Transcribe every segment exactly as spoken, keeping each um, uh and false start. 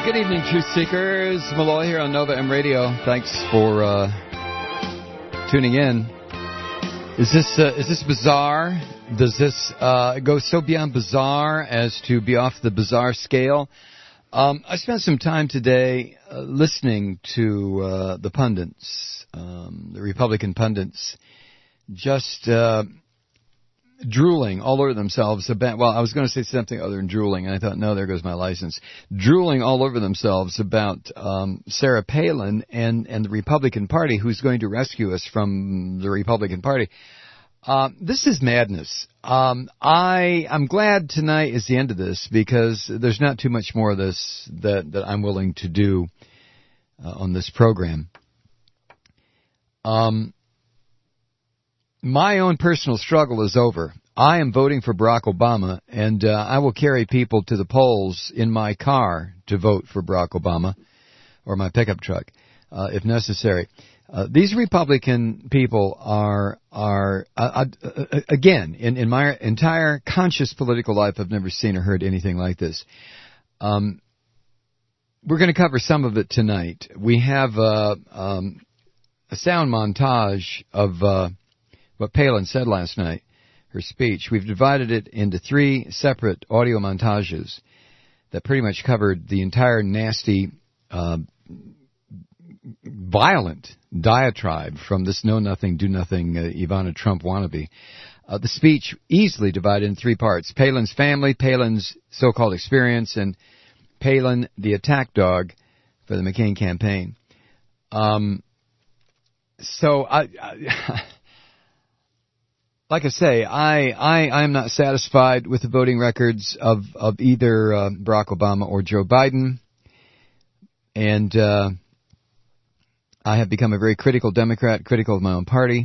Good evening, Truth Seekers. Malloy here on Nova M Radio. Thanks for uh, tuning in. Is this uh, is this bizarre? Does this uh, go so beyond bizarre as to be off the bizarre scale? Um, I spent some time today uh, listening to uh, the pundits, um, the Republican pundits, just uh, drooling all over themselves about, well, I was going to say something other than drooling, and I thought, no, there goes my license. Drooling all over themselves about um, Sarah Palin and, and the Republican Party, who's going to rescue us from the Republican Party. Uh, this is madness. Um, I, I'm glad tonight is the end of this, because there's not too much more of this that, that I'm willing to do uh, on this program. Um... My own personal struggle is over. I am voting for Barack Obama, and uh, I will carry people to the polls in my car to vote for Barack Obama, or my pickup truck, uh, if necessary. Uh, these Republican people are, are uh, uh, again, in, in my entire conscious political life, I've never seen or heard anything like this. Um, we're going to cover some of it tonight. We have uh, um, a sound montage of Uh, what Palin said last night, her speech. We've divided it into three separate audio montages that pretty much covered the entire nasty, uh, violent diatribe from this know-nothing, do-nothing uh, Ivana Trump wannabe. Uh, the speech easily divided in three parts. Palin's family, Palin's so-called experience, and Palin, the attack dog for the McCain campaign. Um, so I... I Like I say, I, I, I am not satisfied with the voting records of, of either uh, Barack Obama or Joe Biden. And uh, I have become a very critical Democrat, critical of my own party.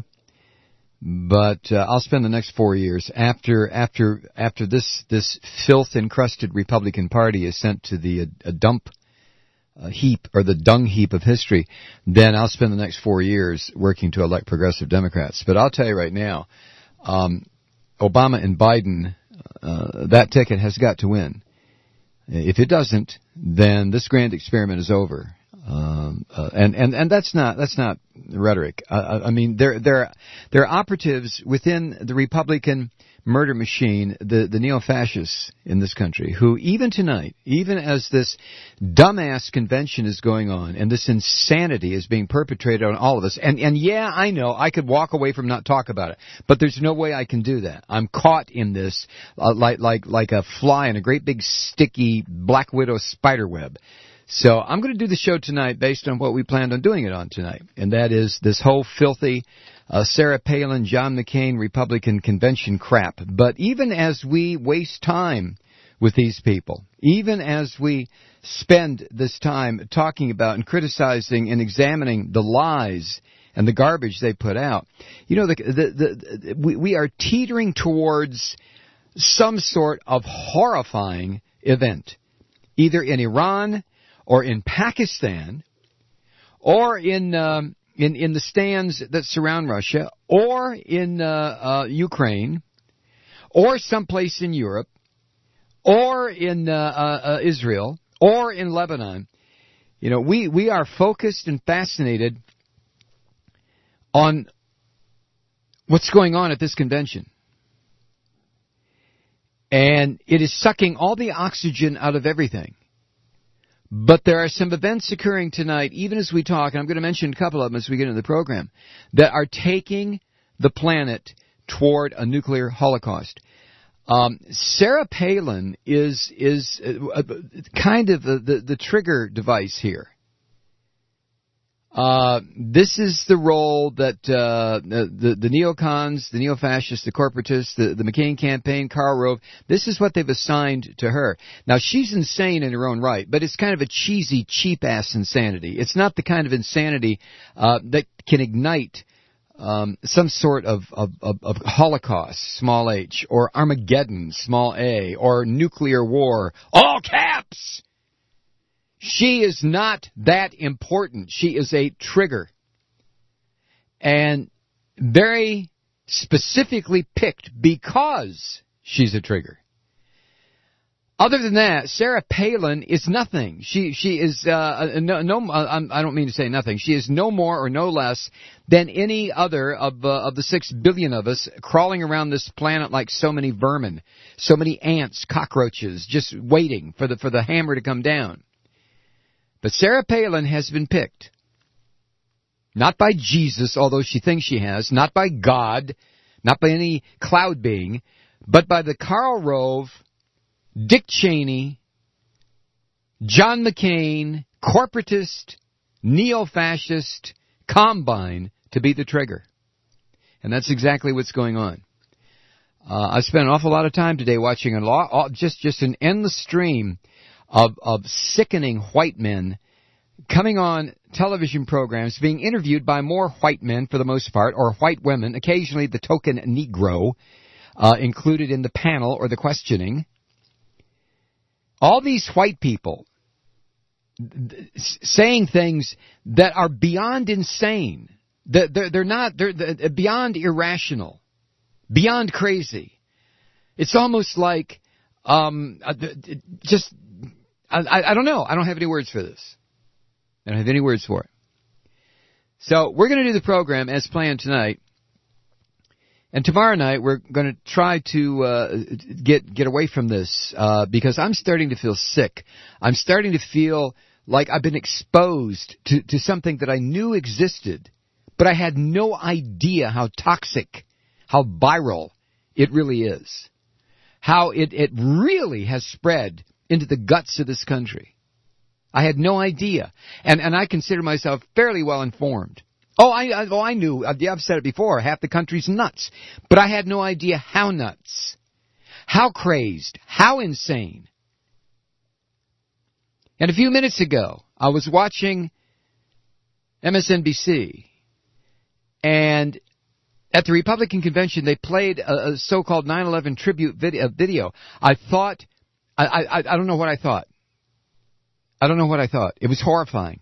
But uh, I'll spend the next four years after after after this this filth-encrusted Republican Party is sent to the a, a dump uh, heap, or the dung heap of history. Then I'll spend the next four years working to elect progressive Democrats. But I'll tell you right now, Um, Obama and Biden, uh, that ticket has got to win. If it doesn't, then this grand experiment is over. Um, uh, and, and, and that's not, that's not rhetoric. Uh, I mean, there, there, there are operatives within the Republican murder machine, the, the neo-fascists in this country, who even tonight, even as this dumbass convention is going on and this insanity is being perpetrated on all of us, and, and yeah, I know, I could walk away from not talk about it, but there's no way I can do that. I'm caught in this uh, like, like, like a fly in a great big sticky Black Widow spider web. So I'm going to do the show tonight based on what we planned on doing it on tonight, and that is this whole filthy uh, Sarah Palin, John McCain Republican convention crap. But even as we waste time with these people, even as we spend this time talking about and criticizing and examining the lies and the garbage they put out, you know, the, the, the, we, we are teetering towards some sort of horrifying event, either in Iran or in Pakistan, or in um, in in the stands that surround Russia, or in uh, uh, Ukraine, or someplace in Europe, or in uh, uh, Israel, or in Lebanon. You know, we we are focused and fascinated on what's going on at this convention, and it is sucking all the oxygen out of everything. But there are some events occurring tonight, even as we talk, and I'm going to mention a couple of them as we get into the program, that are taking the planet toward a nuclear holocaust. Um, Sarah Palin is is uh, kind of the, the, the trigger device here. Uh, this is the role that uh, the, the, the neocons, the neo-fascists, the corporatists, the, the McCain campaign, Karl Rove, this is what they've assigned to her. Now, she's insane in her own right, but it's kind of a cheesy, cheap-ass insanity. It's not the kind of insanity uh, that can ignite um, some sort of, of, of, of Holocaust, small h, or Armageddon, small a, or nuclear war, all caps! She is not that important. She is a trigger. And very specifically picked because she's a trigger. Other than that, Sarah Palin is nothing. She she is uh, no no. I don't mean to say nothing. She is no more or no less than any other of uh, of the six billion of us crawling around this planet like so many vermin, so many ants, cockroaches, just waiting for the for the hammer to come down. But Sarah Palin has been picked, not by Jesus, although she thinks she has, not by God, not by any cloud being, but by the Karl Rove, Dick Cheney, John McCain, corporatist, neo-fascist combine to be the trigger. And that's exactly what's going on. Uh, I spent an awful lot of time today watching a lot, just, just an endless stream of, of sickening white men coming on television programs, being interviewed by more white men for the most part, or white women, occasionally the token Negro uh, included in the panel or the questioning. All these white people saying things that are beyond insane. They're, they're not, they're beyond irrational, beyond crazy. It's almost like, um, just, I, I don't know. I don't have any words for this. I don't have any words for it. So we're going to do the program as planned tonight. And tomorrow night, we're going to try to uh, get get away from this uh, because I'm starting to feel sick. I'm starting to feel like I've been exposed to, to something that I knew existed, but I had no idea how toxic, how viral it really is, how it, it really has spread into the guts of this country. I had no idea, and and I consider myself fairly well informed. Oh, I, I, oh, I knew. I've said it before. Half the country's nuts. But I had no idea how nuts, how crazed, how insane. And a few minutes ago, I was watching M S N B C, and at the Republican convention, they played a, a so-called nine eleven tribute video. video. I thought, I, I, I don't know what I thought. I don't know what I thought. It was horrifying.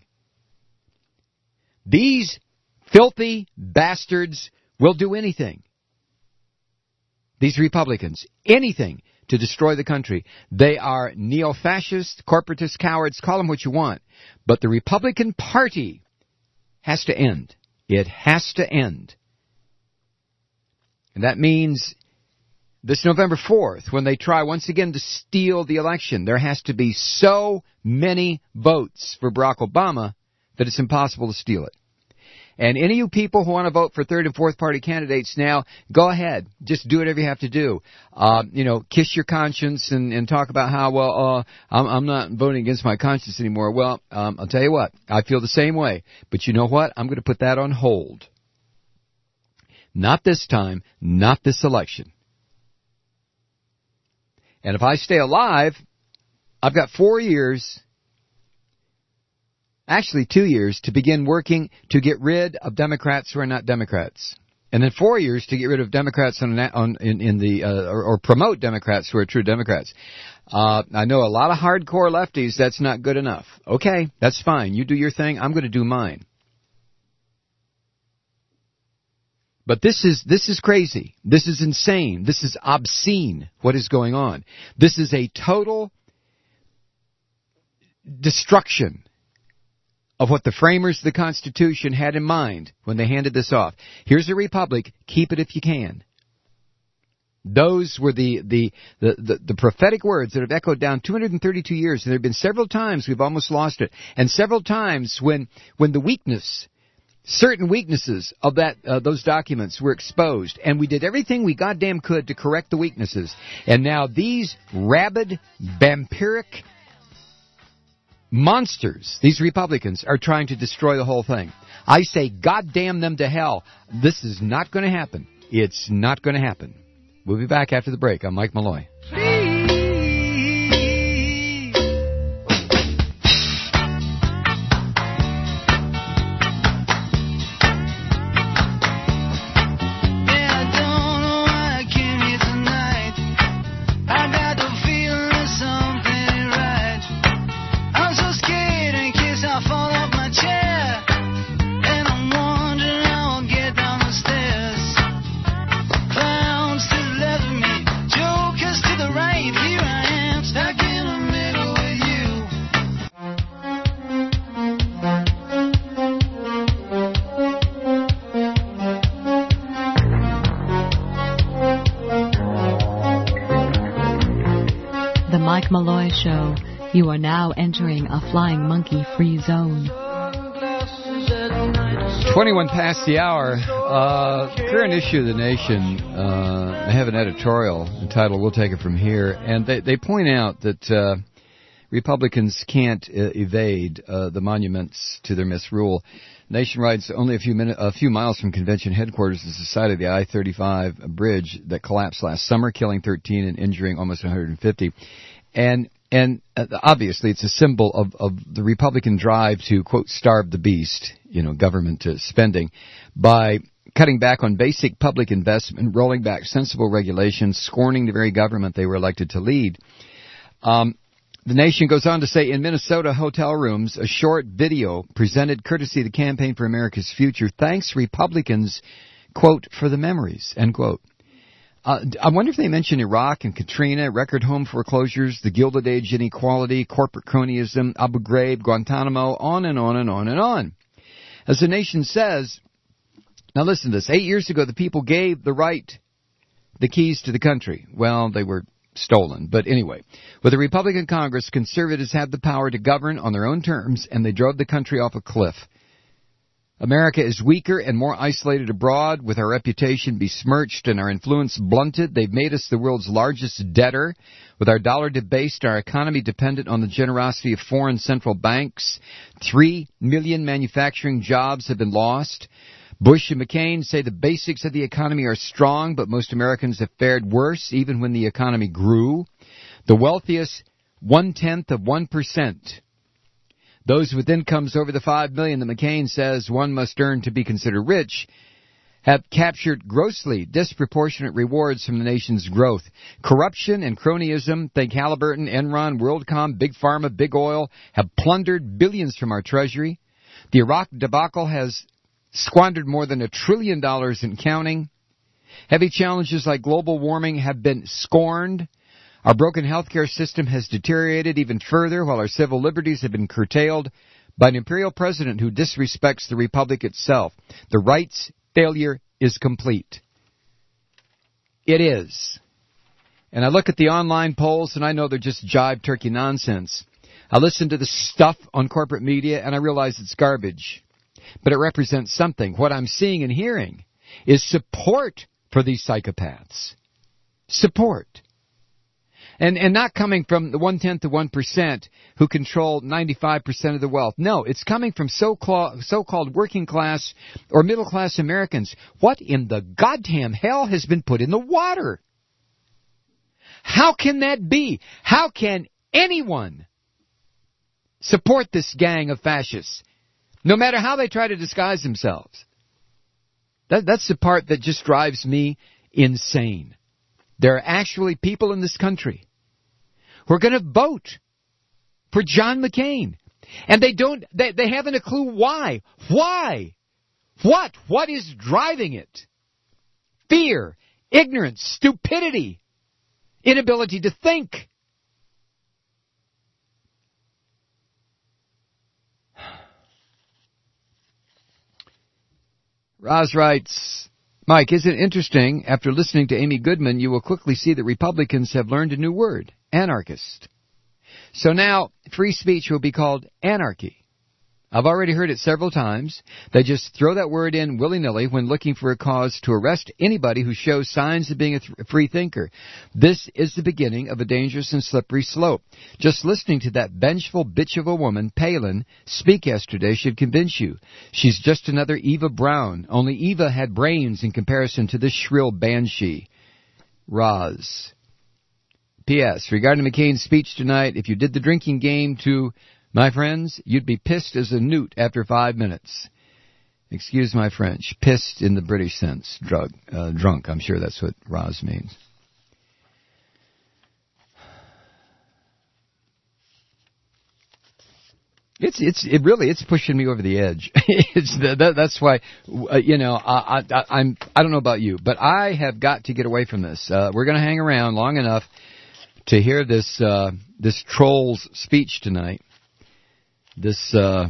These filthy bastards will do anything. These Republicans, anything to destroy the country. They are neo-fascist, corporatist cowards, call them what you want. But the Republican Party has to end. It has to end. And that means this November fourth, when they try once again to steal the election, there has to be so many votes for Barack Obama that it's impossible to steal it. And any of you people who want to vote for third and fourth party candidates now, go ahead. Just do whatever you have to do. Uh, you know, kiss your conscience and, and talk about how, well, uh, I'm, I'm not voting against my conscience anymore. Well, um, I'll tell you what, I feel the same way. But you know what? I'm going to put that on hold. Not this time, not this election. And if I stay alive, I've got four years, actually two years, to begin working to get rid of Democrats who are not Democrats. And then four years to get rid of Democrats on, on in, in the uh, or, or promote Democrats who are true Democrats. Uh, I know a lot of hardcore lefties, that's not good enough. Okay, that's fine. You do your thing. I'm going to do mine. But this is this is crazy. This is insane. This is obscene, what is going on. This is a total destruction of what the framers of the Constitution had in mind when they handed this off. Here's a republic. Keep it if you can. Those were the, the, the, the, the prophetic words that have echoed down two hundred thirty-two years. And there have been several times we've almost lost it. And several times when, when the weakness... certain weaknesses of that uh, those documents were exposed, and we did everything we goddamn could to correct the weaknesses. And now these rabid, vampiric monsters, these Republicans, are trying to destroy the whole thing. I say goddamn them to hell. This is not going to happen. It's not going to happen. We'll be back after the break. I'm Mike Malloy. Please. To the right. The Mike Malloy Show. You are now entering a flying monkey free zone. twenty-one past the hour. Uh, current issue of the Nation. Uh, I have an editorial entitled "We'll Take It From Here," and they they point out that uh, Republicans can't uh, evade uh, the monuments to their misrule. Nation writes, only a few minute, a few miles from convention headquarters is the site of the I thirty-five bridge that collapsed last summer, killing thirteen and injuring almost one hundred fifty. And and uh, obviously, it's a symbol of, of the Republican drive to, quote, starve the beast, you know, government uh, spending, by cutting back on basic public investment, rolling back sensible regulations, scorning the very government they were elected to lead. Um, the Nation goes on to say, in Minnesota hotel rooms, a short video presented courtesy of the Campaign for America's Future thanks Republicans, quote, for the memories, end quote. Uh, I wonder if they mention Iraq and Katrina, record home foreclosures, the Gilded Age inequality, corporate cronyism, Abu Ghraib, Guantanamo, on and on and on and on. As the Nation says, now listen to this, eight years ago the people gave the right, the keys to the country. Well, they were stolen. But anyway, with a Republican Congress, conservatives had the power to govern on their own terms, and they drove the country off a cliff. America is weaker and more isolated abroad, with our reputation besmirched and our influence blunted. They've made us the world's largest debtor, with our dollar debased, our economy dependent on the generosity of foreign central banks. Three million manufacturing jobs have been lost. Bush and McCain say the basics of the economy are strong, but most Americans have fared worse even when the economy grew. The wealthiest, one-tenth of one percent. Those with incomes over the five million dollars that McCain says one must earn to be considered rich have captured grossly disproportionate rewards from the nation's growth. Corruption and cronyism, think Halliburton, Enron, WorldCom, Big Pharma, Big Oil, have plundered billions from our treasury. The Iraq debacle has squandered more than a trillion dollars and counting. Heavy challenges like global warming have been scorned. Our broken healthcare system has deteriorated even further, while our civil liberties have been curtailed by an imperial president who disrespects the republic itself. The right's failure is complete. It is. And I look at the online polls, and I know they're just jive turkey nonsense. I listen to the stuff on corporate media, and I realize it's garbage. But it represents something. What I'm seeing and hearing is support for these psychopaths. Support. And and not coming from the one-tenth to one percent who control ninety-five percent of the wealth. No, it's coming from so-called, so-called working class or middle-class Americans. What in the goddamn hell has been put in the water? How can that be? How can anyone support this gang of fascists, no matter how they try to disguise themselves? That, that's the part that just drives me insane. There are actually people in this country who are going to vote for John McCain. And they don't, they, they haven't a clue why. Why? What? What is driving it? Fear, ignorance, stupidity, inability to think. Roz writes, Mike, isn't it interesting? After listening to Amy Goodman, you will quickly see that Republicans have learned a new word, anarchist. So now, free speech will be called anarchy. I've already heard it several times. They just throw that word in willy-nilly when looking for a cause to arrest anybody who shows signs of being a th- free thinker. This is the beginning of a dangerous and slippery slope. Just listening to that vengeful bitch of a woman, Palin, speak yesterday should convince you. She's just another Eva Braun, only Eva had brains in comparison to this shrill banshee. Roz. P S. Regarding McCain's speech tonight, if you did the drinking game to... my friends, you'd be pissed as a newt after five minutes. Excuse my French. Pissed in the British sense. Drug, uh, drunk. I'm sure that's what Roz means. It's it's it really it's pushing me over the edge. it's the, that, that's why uh, you know I, I I'm I don't know about you, but I have got to get away from this. Uh, we're going to hang around long enough to hear this uh, this troll's speech tonight. This uh,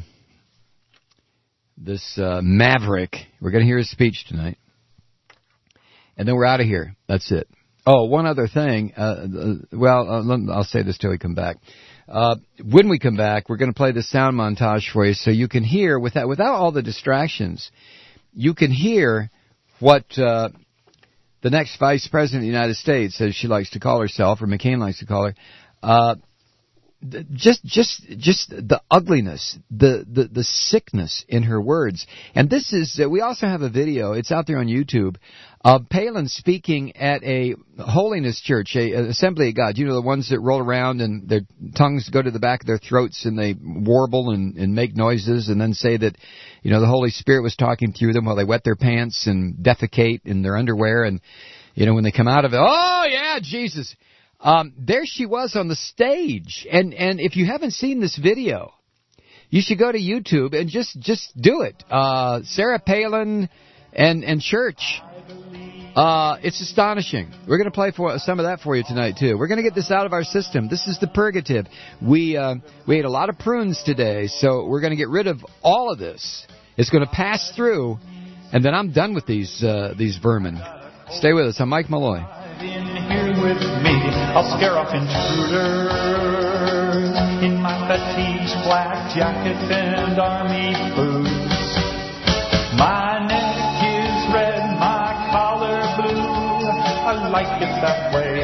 this uh, maverick. We're going to hear his speech tonight, and then we're out of here. That's it. Oh, one other thing. Uh, well, uh, I'll say this till we come back. Uh, when we come back, we're going to play the sound montage for you so you can hear, without, without all the distractions, you can hear what uh, the next Vice President of the United States, as she likes to call herself, or McCain likes to call her, uh, just just just the ugliness, the, the, the sickness in her words. And this is, uh, we also have a video, it's out there on YouTube, of Palin speaking at a holiness church, a, a Assembly of God. You know, the ones that roll around and their tongues go to the back of their throats and they warble and, and make noises and then say that, you know, the Holy Spirit was talking through them while they wet their pants and defecate in their underwear. And, you know, when they come out of it, oh, yeah, Jesus. Um, there she was on the stage, and, and if you haven't seen this video, you should go to YouTube and just, just do it. Uh, Sarah Palin and, and church. Uh, it's astonishing. We're going to play for some of that for you tonight, too. We're going to get this out of our system. This is the purgative. We, uh, we ate a lot of prunes today, so we're going to get rid of all of this. It's going to pass through, and then I'm done with these, uh, these vermin. Stay with us. I'm Mike Malloy. In here with me, I'll scare off intruders in my fatigues, black jacket and army boots. My neck is red, my collar blue. I like it that way.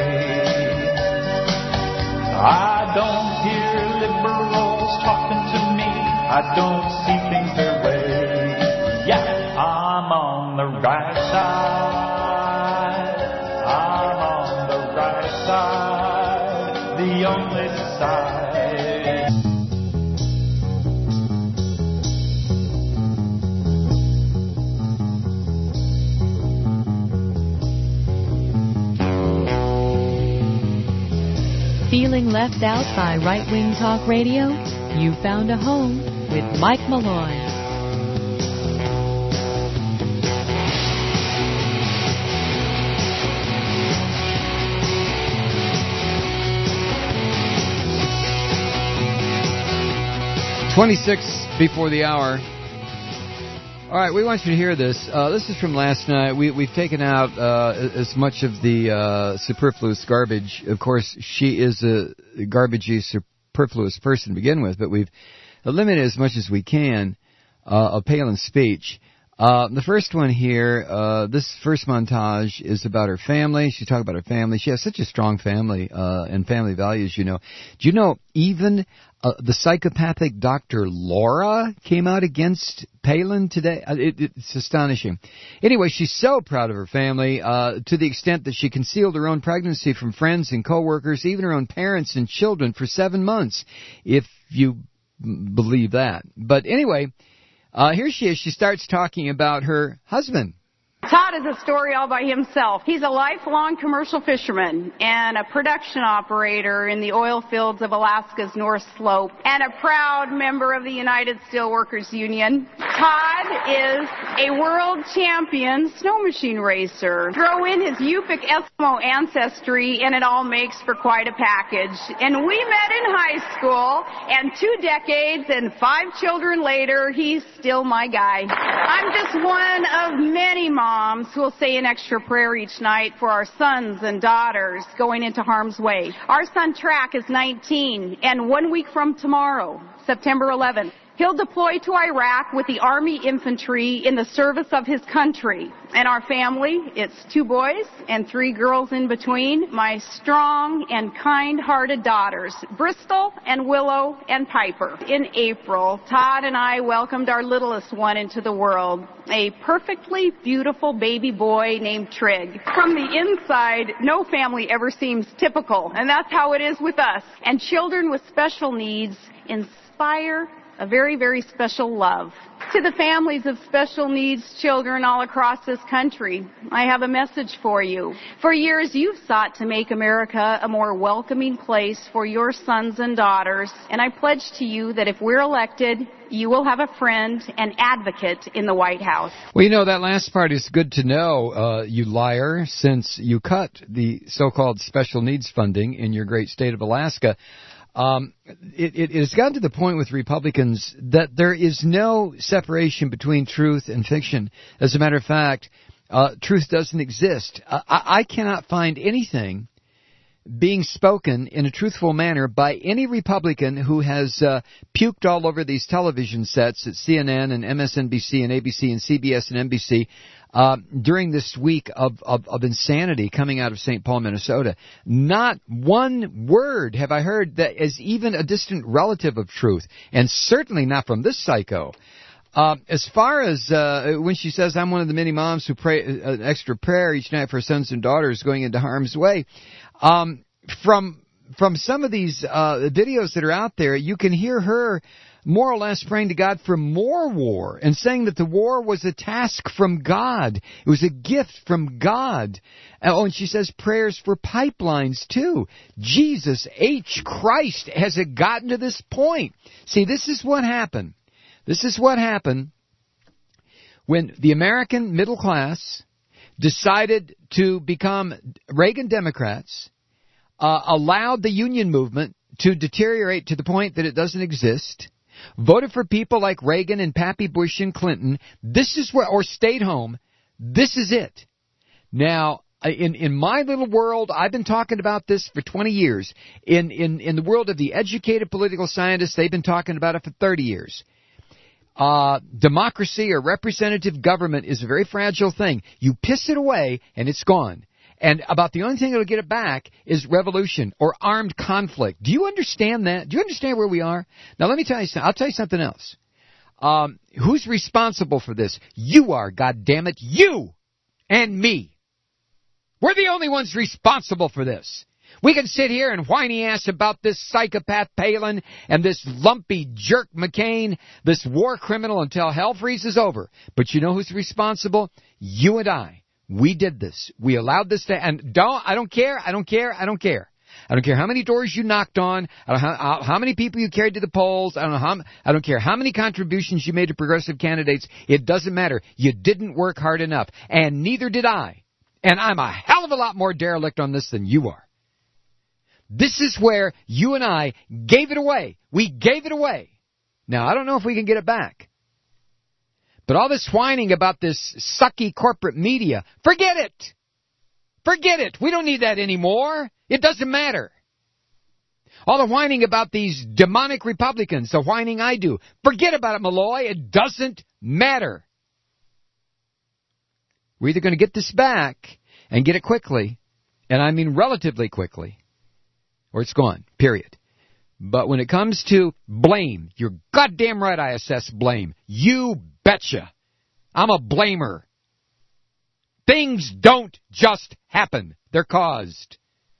I don't hear liberals talking to me. I don't see things their way. Yeah, I'm on the right side. The only side. Feeling left out by right-wing talk radio? You found a home with Mike Malloy. twenty-six before the hour. All right, we want you to hear this. Uh, this is from last night. We, we've taken out uh, as much of the uh, superfluous garbage. Of course, she is a garbagey, superfluous person to begin with, but we've eliminated as much as we can uh, of Palin's speech. Uh, the first one here, uh, this first montage is about her family. She's talking about her family. She has such a strong family uh, and family values, you know. Do you know even uh, the psychopathic Doctor Laura came out against Palin today? Uh, it, it's astonishing. Anyway, she's so proud of her family uh, to the extent that she concealed her own pregnancy from friends and coworkers, even her own parents and children, for seven months, if you believe that. But anyway... Uh, here she is. She starts talking about her husband. Todd is a story all by himself. He's a lifelong commercial fisherman and a production operator in the oil fields of Alaska's North Slope and a proud member of the United Steelworkers Union. Todd is a world champion snow machine racer. Throw in his Yupik Eskimo ancestry and it all makes for quite a package. And we met in high school, and two decades and five children later, he's still my guy. I'm just one of many moms Moms who will say an extra prayer each night for our sons and daughters going into harm's way. Our son Track is nineteen, and one week from tomorrow, September eleventh, he'll deploy to Iraq with the Army infantry in the service of his country. And our family, it's two boys and three girls in between, my strong and kind-hearted daughters, Bristol and Willow and Piper. In April, Todd and I welcomed our littlest one into the world, a perfectly beautiful baby boy named Trig. From the inside, no family ever seems typical, and that's how it is with us. And children with special needs inspire a very, very special love. To the families of special needs children all across this country, I have a message for you. For years, you've sought to make America a more welcoming place for your sons and daughters, and I pledge to you that if we're elected, you will have a friend and advocate in the White House. Well, you know, that last part is good to know, uh, you liar, since you cut the so-called special needs funding in your great state of Alaska. Um, it, it has gotten to the point with Republicans that there is no separation between truth and fiction. As a matter of fact, Uh, truth doesn't exist. Uh, I, I cannot find anything being spoken in a truthful manner by any Republican who has uh, puked all over these television sets at C N N and M S N B C and A B C and C B S and N B C uh, during this week of, of, of insanity coming out of Saint Paul, Minnesota. Not one word have I heard that is even a distant relative of truth, and certainly not from this psycho. Uh, as far as uh, when she says, I'm one of the many moms who pray uh, an extra prayer each night for sons and daughters going into harm's way, um, from from some of these uh, videos that are out there, you can hear her more or less praying to God for more war and saying that the war was a task from God. It was a gift from God. Oh, and she says prayers for pipelines, too. Jesus H. Christ, has it gotten to this point? See, this is what happened. This is what happened when the American middle class decided to become Reagan Democrats, uh, allowed the union movement to deteriorate to the point that it doesn't exist, voted for people like Reagan and Pappy Bush and Clinton. This is where, or stayed home. This is it. Now, in in my little world, I've been talking about this for twenty years. In in in the world of the educated political scientists, they've been talking about it for thirty years. Uh, democracy or representative government is a very fragile thing. You piss it away and it's gone. And about the only thing that will get it back is revolution or armed conflict. Do you understand that? Do you understand where we are? Now let me tell you something. I'll tell you something else. Um, who's responsible for this? You are, goddammit. You and me. We're the only ones responsible for this. We can sit here and whiny ass about this psychopath Palin and this lumpy jerk McCain, this war criminal until hell freezes over. But you know who's responsible? You and I. We did this. We allowed this to, and don't, I don't care, I don't care, I don't care. I don't care how many doors you knocked on, I don't know how, how many people you carried to the polls, I don't know how, I don't care how many contributions you made to progressive candidates. It doesn't matter. You didn't work hard enough. And neither did I. And I'm a hell of a lot more derelict on this than you are. This is where you and I gave it away. We gave it away. Now, I don't know if we can get it back. But all this whining about this sucky corporate media, forget it. Forget it. We don't need that anymore. It doesn't matter. All the whining about these demonic Republicans, the whining I do, forget about it, Malloy. It doesn't matter. We're either going to get this back and get it quickly, and I mean relatively quickly, or it's gone, period. But when it comes to blame, you're goddamn right I assess blame. You betcha. I'm a blamer. Things don't just happen. They're caused.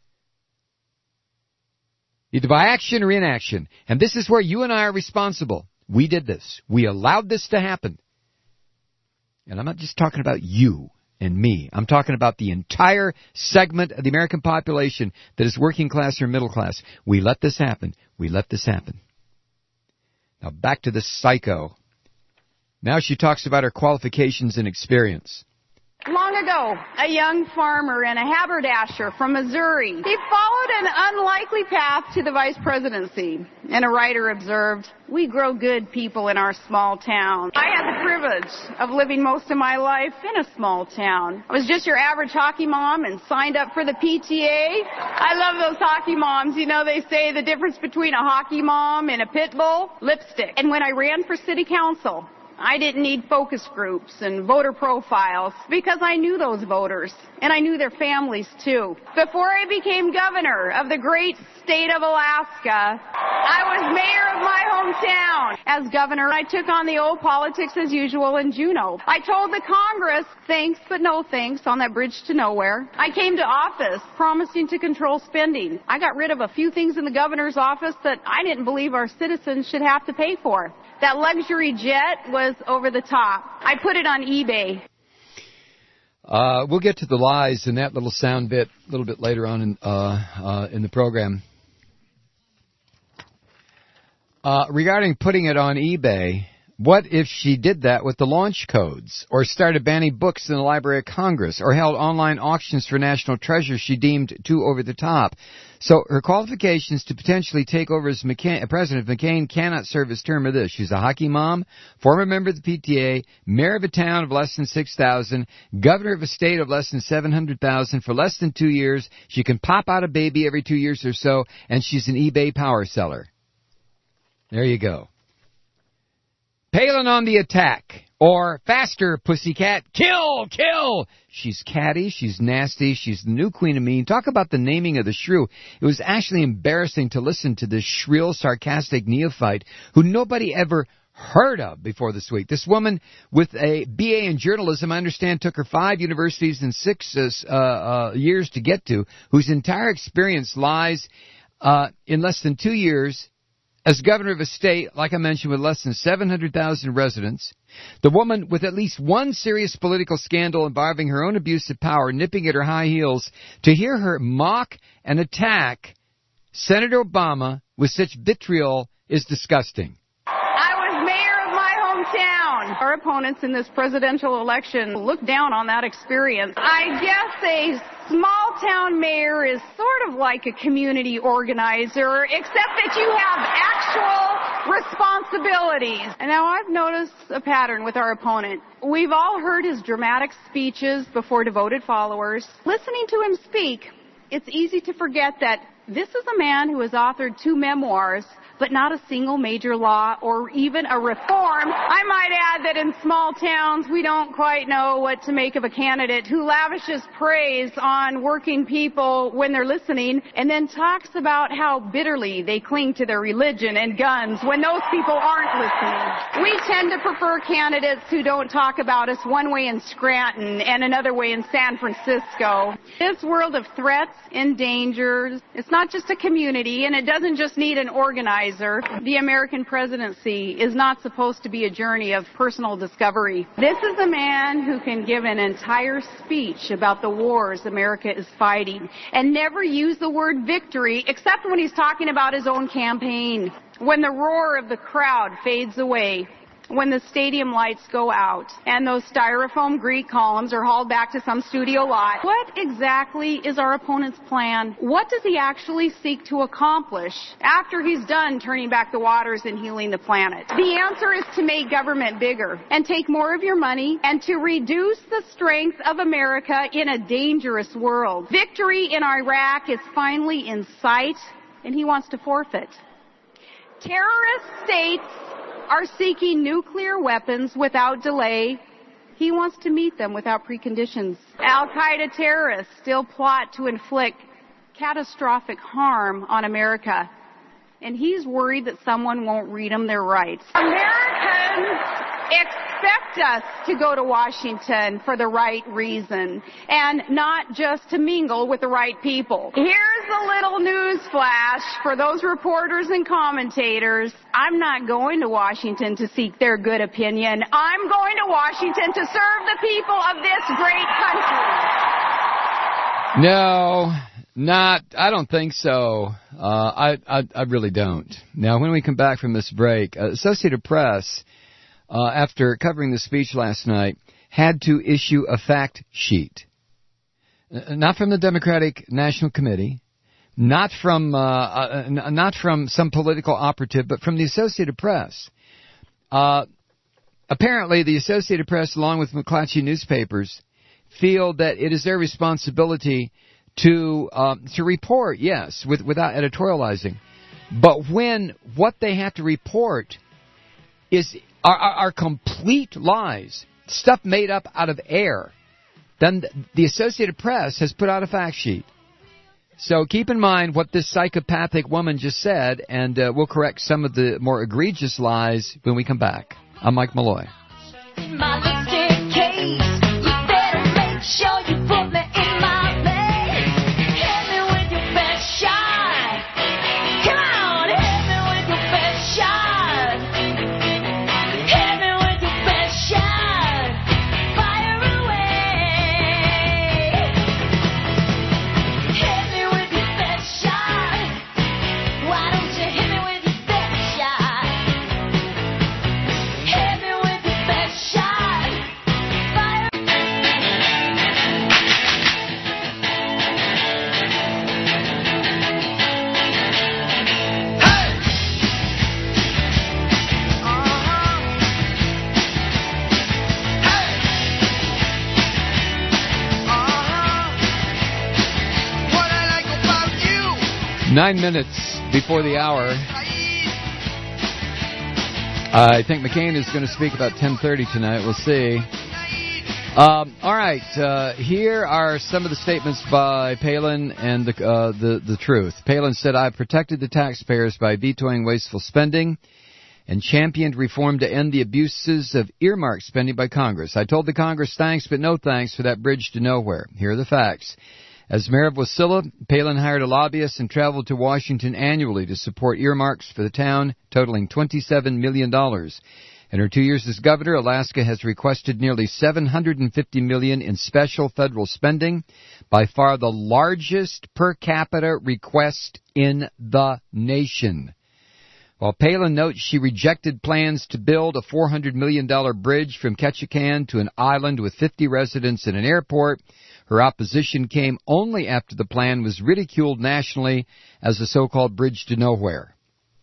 Either by action or inaction. And this is where you and I are responsible. We did this. We allowed this to happen. And I'm not just talking about you and me. I'm talking about the entire segment of the American population that is working class or middle class. We let this happen. We let this happen. Now back to the psycho. Now she talks about her qualifications and experience. Long ago, a young farmer and a haberdasher from Missouri, he followed an unlikely path to the vice presidency. And a writer observed, we grow good people in our small town. I had the privilege of living most of my life in a small town. I was just your average hockey mom and signed up for the P T A. I love those hockey moms. You know, they say the difference between a hockey mom and a pit bull? Lipstick. And when I ran for city council, I didn't need focus groups and voter profiles because I knew those voters, and I knew their families, too. Before I became governor of the great state of Alaska, I was mayor of my hometown. As governor, I took on the old politics as usual in Juneau. I told the Congress, thanks but no thanks on that bridge to nowhere. I came to office promising to control spending. I got rid of a few things in the governor's office that I didn't believe our citizens should have to pay for. That luxury jet was over the top. I put it on eBay. Uh, we'll get to the lies in that little sound bit a little bit later on in, uh, uh, in the program. Uh, regarding putting it on eBay, What if she did that with the launch codes, or started banning books in the Library of Congress, or held online auctions for national treasures she deemed too over the top? So her qualifications to potentially take over as McCain, President McCain cannot serve his term of this. She's a hockey mom, former member of the P T A, mayor of a town of less than six thousand, governor of a state of less than seven hundred thousand for less than two years. She can pop out a baby every two years or so, and she's an eBay power seller. There you go. Palin on the attack, or faster, pussycat, kill, kill. She's catty, she's nasty, she's the new queen of mean. Talk about the naming of the shrew. It was actually embarrassing to listen to this shrill, sarcastic neophyte who nobody ever heard of before this week. This woman with a B A in journalism, I understand, took her five universities and six uh, uh, years to get to, whose entire experience lies uh, in less than two years as governor of a state, like I mentioned, with less than seven hundred thousand residents. The woman with at least one serious political scandal involving her own abuse of power, nipping at her high heels. To hear her mock and attack Senator Obama with such vitriol is disgusting. I was mayor of my hometown. Our opponents in this presidential election look down on that experience. I guess a small-town mayor is sort of like a community organizer, except that you have actual responsibilities. And now I've noticed a pattern with our opponent. We've all heard his dramatic speeches before devoted followers. Listening to him speak, it's easy to forget that this is a man who has authored two memoirs, but not a single major law or even a reform. I might add that in small towns, we don't quite know what to make of a candidate who lavishes praise on working people when they're listening and then talks about how bitterly they cling to their religion and guns when those people aren't listening. We tend to prefer candidates who don't talk about us one way in Scranton and another way in San Francisco. This world of threats and dangers, it's not just a community, and it doesn't just need an organizer. The American presidency is not supposed to be a journey of personal discovery. This is a man who can give an entire speech about the wars America is fighting and never use the word victory except when he's talking about his own campaign. When the roar of the crowd fades away, when the stadium lights go out and those styrofoam Greek columns are hauled back to some studio lot. What exactly is our opponent's plan? What does he actually seek to accomplish after he's done turning back the waters and healing the planet? The answer is to make government bigger and take more of your money and to reduce the strength of America in a dangerous world. Victory in Iraq is finally in sight, and he wants to forfeit. Terrorist states are seeking nuclear weapons without delay. He wants to meet them without preconditions. Al-Qaeda terrorists still plot to inflict catastrophic harm on America, and he's worried that someone won't read them their rights. Americans expect us to go to Washington for the right reason and not just to mingle with the right people. Here's a little news flash for those reporters and commentators. I'm not going to Washington to seek their good opinion. I'm going to Washington to serve the people of this great country. No, not, I don't think so. Uh, I, I, I really don't. Now, when we come back from this break, uh, Associated Press, Uh, after covering the speech last night, had to issue a fact sheet. Uh, not from the Democratic National Committee, not from uh, uh, n- not from some political operative, but from the Associated Press. Uh, apparently, the Associated Press, along with McClatchy newspapers, feel that it is their responsibility to um, to report, yes, with, without editorializing. But when what they have to report is Are, are, are complete lies, stuff made up out of air, then the Associated Press has put out a fact sheet. So keep in mind what this psychopathic woman just said, and uh, we'll correct some of the more egregious lies when we come back. I'm Mike Malloy. My lipstick case, you better make sure you put me in my bed. Hit me with your best shot. Come on, hit me with your best shot. Hit Nine minutes before the hour. I think McCain is going to speak about ten thirty tonight. We'll see. Um, all right. Uh, here are some of the statements by Palin and the, uh, the the truth. Palin said, "I've protected the taxpayers by vetoing wasteful spending and championed reform to end the abuses of earmark spending by Congress. I told the Congress thanks, but no thanks for that bridge to nowhere. Here are the facts. As mayor of Wasilla, Palin hired a lobbyist and traveled to Washington annually to support earmarks for the town, totaling twenty-seven million dollars. In her two years as governor, Alaska has requested nearly seven hundred fifty million dollars in special federal spending, by far the largest per capita request in the nation. While Palin notes she rejected plans to build a four hundred million dollars bridge from Ketchikan to an island with fifty residents and an airport, her opposition came only after the plan was ridiculed nationally as a so-called bridge to nowhere.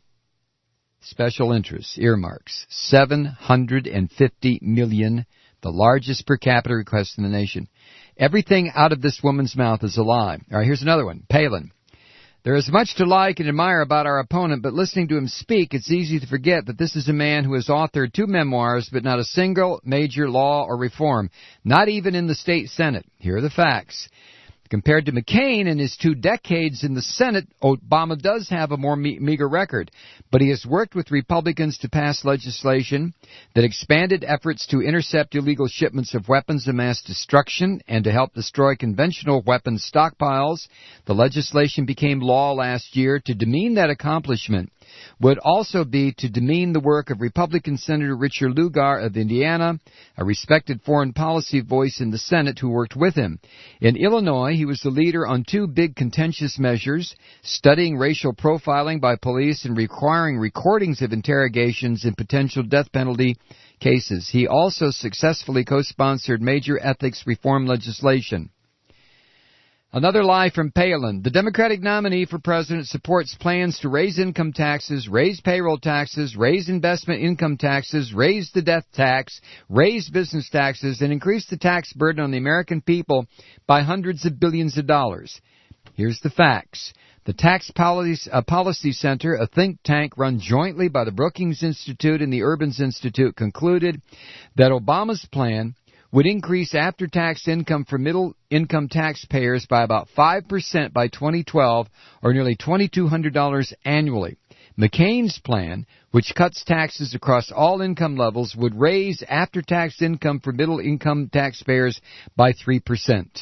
Special interests, earmarks, seven hundred fifty million dollars, the largest per capita request in the nation. Everything out of this woman's mouth is a lie. All right, here's another one. Palin. There is much to like and admire about our opponent, but listening to him speak, it's easy to forget that this is a man who has authored two memoirs, but not a single major law or reform, not even in the state Senate. Here are the facts. Compared to McCain and his two decades in the Senate, Obama does have a more me- meager record, but he has worked with Republicans to pass legislation that expanded efforts to intercept illegal shipments of weapons of mass destruction and to help destroy conventional weapons stockpiles. The legislation became law last year. To demean that accomplishment would also be to demean the work of Republican Senator Richard Lugar of Indiana, a respected foreign policy voice in the Senate who worked with him. In Illinois, he was the leader on two big contentious measures, studying racial profiling by police and requiring recordings of interrogations in potential death penalty cases. He also successfully co-sponsored major ethics reform legislation. Another lie from Palin. The Democratic nominee for president supports plans to raise income taxes, raise payroll taxes, raise investment income taxes, raise the death tax, raise business taxes, and increase the tax burden on the American people by hundreds of billions of dollars. Here's the facts. The Tax Policy, uh, Policy Center, a think tank run jointly by the Brookings Institute and the Urbans Institute, concluded that Obama's plan would increase after-tax income for middle-income taxpayers by about five percent by twenty twelve, or nearly two thousand two hundred dollars annually. McCain's plan, which cuts taxes across all income levels, would raise after-tax income for middle-income taxpayers by three percent.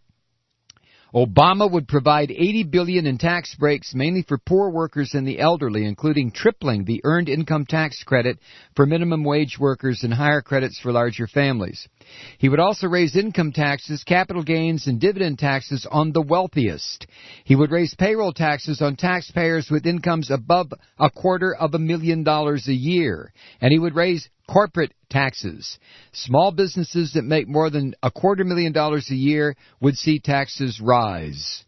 Obama would provide eighty billion dollars in tax breaks, mainly for poor workers and the elderly, including tripling the earned income tax credit for minimum wage workers and higher credits for larger families. He would also raise income taxes, capital gains, and dividend taxes on the wealthiest. He would raise payroll taxes on taxpayers with incomes above a quarter of a million dollars a year. And he would raise corporate taxes. Small businesses that make more than a quarter million dollars a year would see taxes rise.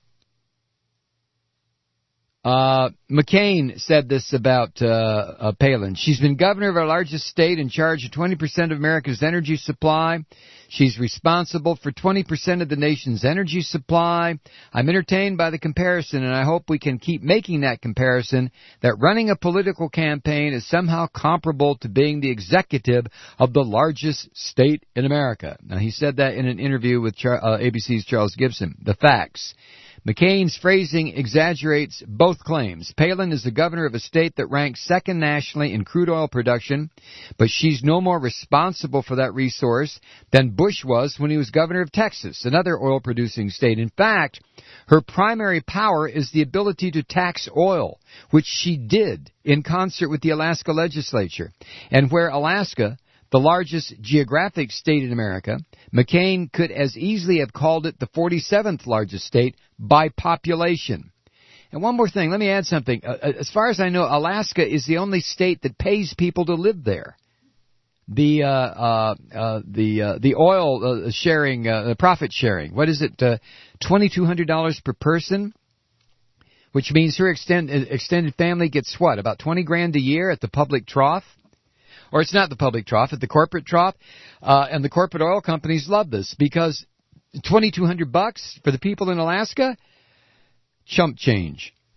Uh, McCain said this about uh, uh, Palin. She's been governor of our largest state, in charge of twenty percent of America's energy supply. She's responsible for twenty percent of the nation's energy supply. I'm entertained by the comparison, and I hope we can keep making that comparison, that running a political campaign is somehow comparable to being the executive of the largest state in America. Now, he said that in an interview with Char- uh, A B C's Charles Gibson. The facts. McCain's phrasing exaggerates both claims. Palin is the governor of a state that ranks second nationally in crude oil production, but she's no more responsible for that resource than Bush was when he was governor of Texas, another oil-producing state. In fact, her primary power is the ability to tax oil, which she did in concert with the Alaska legislature, and where Alaska, the largest geographic state in America, McCain could as easily have called it the forty-seventh largest state by population. And one more thing, let me add something. Uh, as far as I know, Alaska is the only state that pays people to live there. The uh, uh, uh, the uh, the oil uh, sharing, uh, profit sharing, what is it, uh, two thousand two hundred dollars per person? Which means her extend, extended family gets what, about twenty grand a year at the public trough? Or it's not the public trough, at the corporate trough. Uh, and the corporate oil companies love this because twenty-two hundred bucks for the people in Alaska, chump change.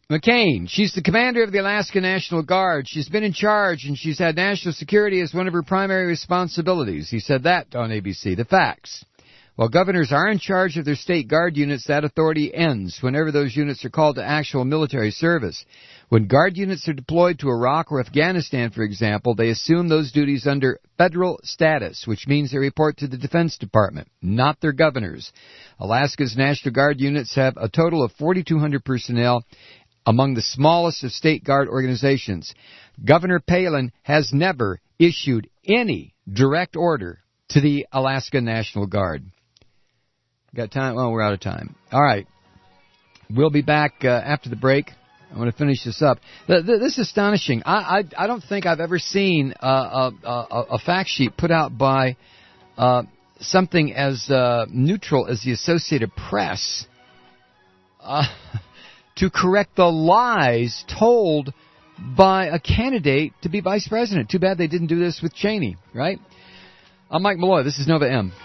McCain, she's the commander of the Alaska National Guard. She's been in charge, and she's had national security as one of her primary responsibilities. He said that on A B C. The facts. While governors are in charge of their state guard units, that authority ends whenever those units are called to actual military service. When guard units are deployed to Iraq or Afghanistan, for example, they assume those duties under federal status, which means they report to the Defense Department, not their governors. Alaska's National Guard units have a total of forty-two hundred personnel, among the smallest of state guard organizations. Governor Palin has never issued any direct order to the Alaska National Guard. Got time? Well, we're out of time. All right. We'll be back uh, after the break. I want to finish this up. The, the, this is astonishing. I, I, I don't think I've ever seen uh, a, a, a fact sheet put out by uh, something as uh, neutral as the Associated Press uh, to correct the lies told by a candidate to be vice president. Too bad they didn't do this with Cheney, right? I'm Mike Malloy. This is Nova M.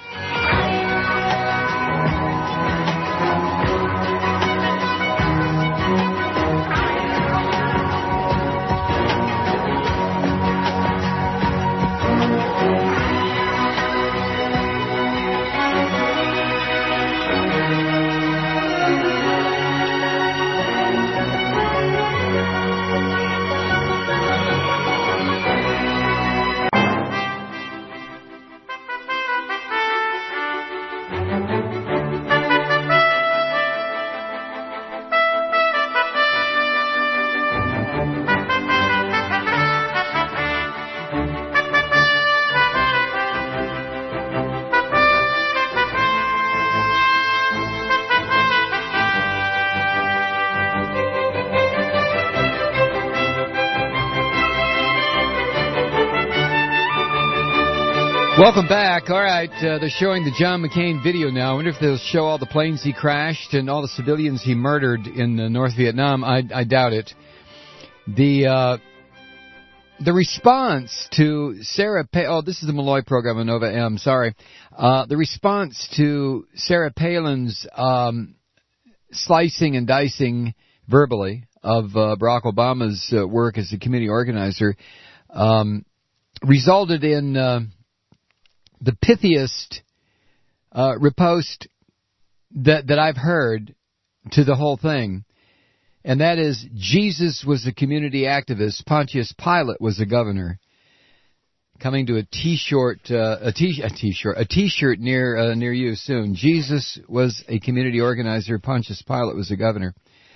Welcome back. All right, uh, they're showing the John McCain video now. I wonder if they'll show all the planes he crashed and all the civilians he murdered in uh, North Vietnam. I, I doubt it. The uh, the response to Sarah Palin... Oh, this is the Malloy program on Nova M. Sorry. Uh, the response to Sarah Palin's um, slicing and dicing verbally of uh, Barack Obama's uh, work as a community organizer um, resulted in... Uh, the pithiest uh, riposte that that I've heard to the whole thing, and that is Jesus was a community activist, Pontius Pilate was a governor. Coming to a T-shirt, uh, a T a T-shirt, a T-shirt near uh, near you soon. Jesus was a community organizer, Pontius Pilate was a governor.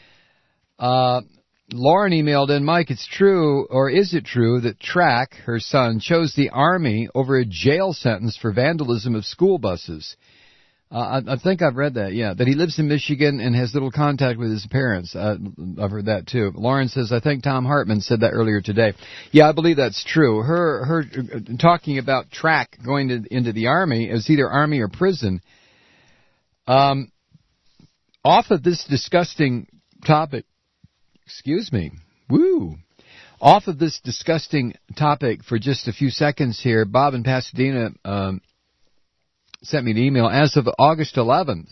Uh, Lauren emailed in, Mike, it's true, or is it true, that Track, her son, chose the Army over a jail sentence for vandalism of school buses? Uh, I, I think I've read that, yeah. That he lives in Michigan and has little contact with his parents. Uh, I've heard that, too. Lauren says, I think Tom Hartman said that earlier today. Yeah, I believe that's true. Her her talking about Track going to, into the Army as either Army or prison. Um, off of this disgusting topic, Excuse me. Woo. Off of this disgusting topic for just a few seconds here, Bob in Pasadena um, sent me an email. As of August eleventh,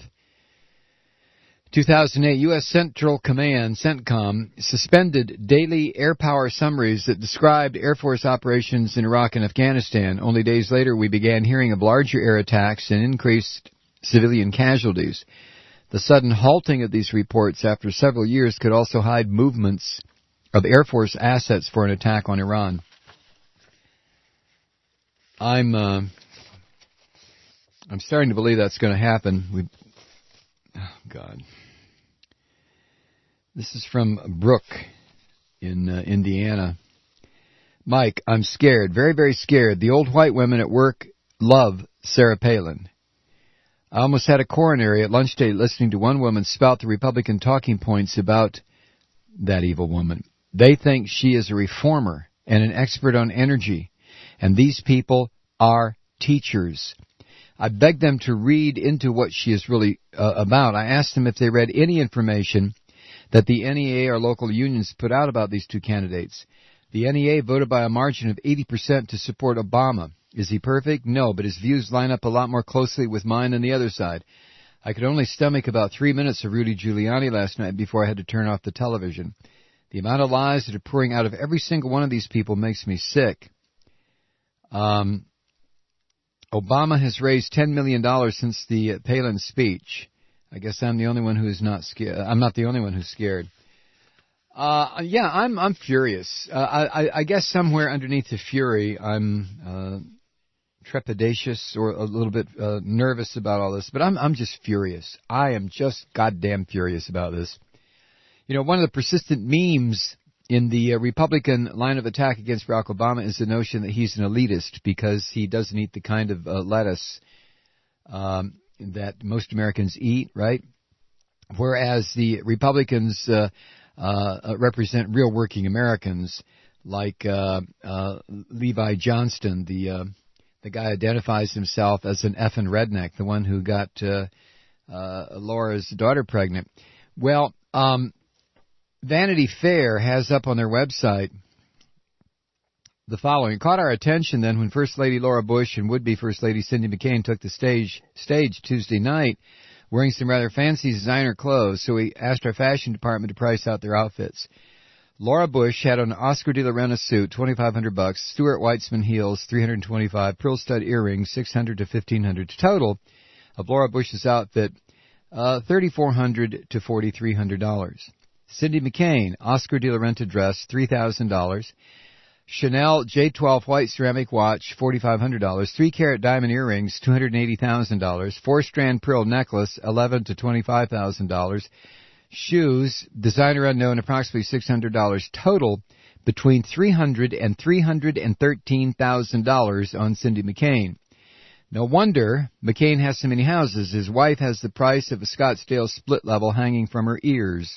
two thousand eight, U S Central Command, CENTCOM, suspended daily air power summaries that described Air Force operations in Iraq and Afghanistan. Only days later, we began hearing of larger air attacks and increased civilian casualties. The sudden halting of these reports after several years could also hide movements of Air Force assets for an attack on Iran. I'm uh, I'm starting to believe that's going to happen. We, oh God, this is from Brooke in uh, Indiana. Mike, I'm scared, very very scared. The old white women at work love Sarah Palin. I almost had a coronary at lunch date listening to one woman spout the Republican talking points about that evil woman. They think she is a reformer and an expert on energy, and these people are teachers. I begged them to read into what she is really uh, about. I asked them if they read any information that the N E A or local unions put out about these two candidates. The N E A voted by a margin of eighty percent to support Obama. Is he perfect? No, but his views line up a lot more closely with mine than the other side. I could only stomach about three minutes of Rudy Giuliani last night before I had to turn off the television. The amount of lies that are pouring out of every single one of these people makes me sick. Um, Obama has raised ten million dollars since the Palin speech. I guess I'm the only one who is not scared. I'm not the only one who's scared. Uh, yeah, I'm I'm furious. Uh, I, I guess somewhere underneath the fury, I'm uh, trepidatious or a little bit uh, nervous about all this. But I'm I'm just furious. I am just goddamn furious about this. You know, one of the persistent memes in the uh, Republican line of attack against Barack Obama is the notion that he's an elitist because he doesn't eat the kind of uh, lettuce um, that most Americans eat, right? Whereas the Republicans uh, uh, represent real working Americans, like uh, uh, Levi Johnston, the uh, the guy identifies himself as an effing redneck, the one who got uh, uh, Laura's daughter pregnant. Well, um, Vanity Fair has up on their website the following. It caught our attention then when First Lady Laura Bush and would-be First Lady Cindy McCain took the stage stage Tuesday night wearing some rather fancy designer clothes, so we asked our fashion department to price out their outfits. Laura Bush had on an Oscar de la Renta suit, twenty-five hundred bucks, Stuart Weitzman heels, three hundred twenty-five, pearl stud earrings, six hundred to fifteen hundred. Total of Laura Bush's outfit, uh, thirty-four hundred to forty-three hundred dollars. Cindy McCain, Oscar de la Renta dress, three thousand dollars. Chanel J twelve white ceramic watch, forty-five hundred dollars. Three-carat diamond earrings, two hundred eighty thousand dollars. Four-strand pearl necklace, eleven thousand to twenty-five thousand dollars. Shoes, designer unknown, approximately six hundred dollars. Total between three hundred dollars and three hundred thirteen thousand dollars on Cindy McCain. No wonder McCain has so many houses. His wife has the price of a Scottsdale split level hanging from her ears.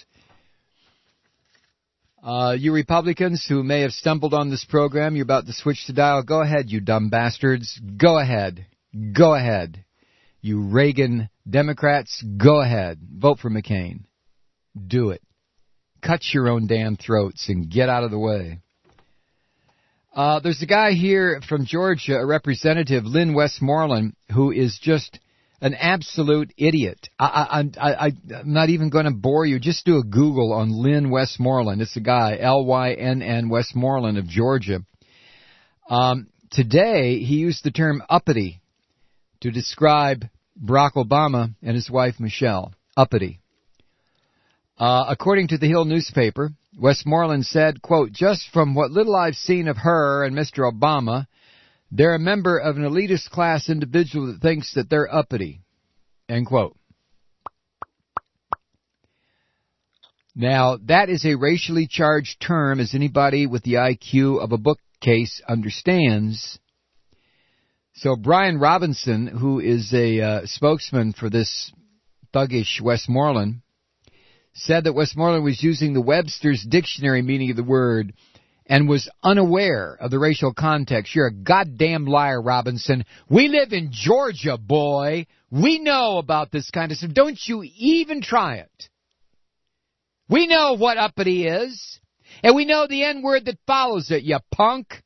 Uh, you Republicans who may have stumbled on this program, you're about to switch the dial. Go ahead, you dumb bastards. Go ahead. Go ahead. You Reagan Democrats, go ahead. Vote for McCain. Do it. Cut your own damn throats and get out of the way. Uh, there's a guy here from Georgia, a representative, Lynn Westmoreland, who is just an absolute idiot. I, I, I, I'm not even going to bore you. Just do a Google on Lynn Westmoreland. It's a guy, L Y N N Westmoreland of Georgia. Um, today, he used the term uppity to describe Barack Obama and his wife, Michelle. Uppity. Uh, according to the Hill newspaper, Westmoreland said, quote, just from what little I've seen of her and Mister Obama, they're a member of an elitist class individual that thinks that they're uppity, end quote. Now, that is a racially charged term, as anybody with the I Q of a bookcase understands. So Brian Robinson, who is a uh, spokesman for this thuggish Westmoreland, said that Westmoreland was using the Webster's dictionary meaning of the word and was unaware of the racial context. You're a goddamn liar, Robinson. We live in Georgia, boy. We know about this kind of stuff. Don't you even try it. We know what uppity is, and we know the N-word that follows it, you punk.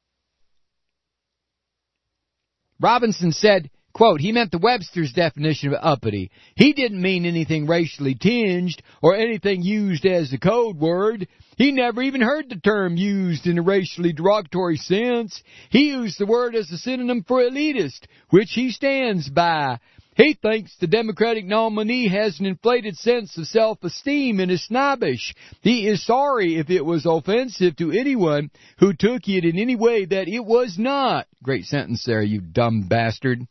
Robinson said, quote, he meant the Webster's definition of uppity. He didn't mean anything racially tinged or anything used as a code word. He never even heard the term used in a racially derogatory sense. He used the word as a synonym for elitist, which he stands by. He thinks the Democratic nominee has an inflated sense of self-esteem and is snobbish. He is sorry if it was offensive to anyone who took it in any way that it was not. Great sentence there, you dumb bastard.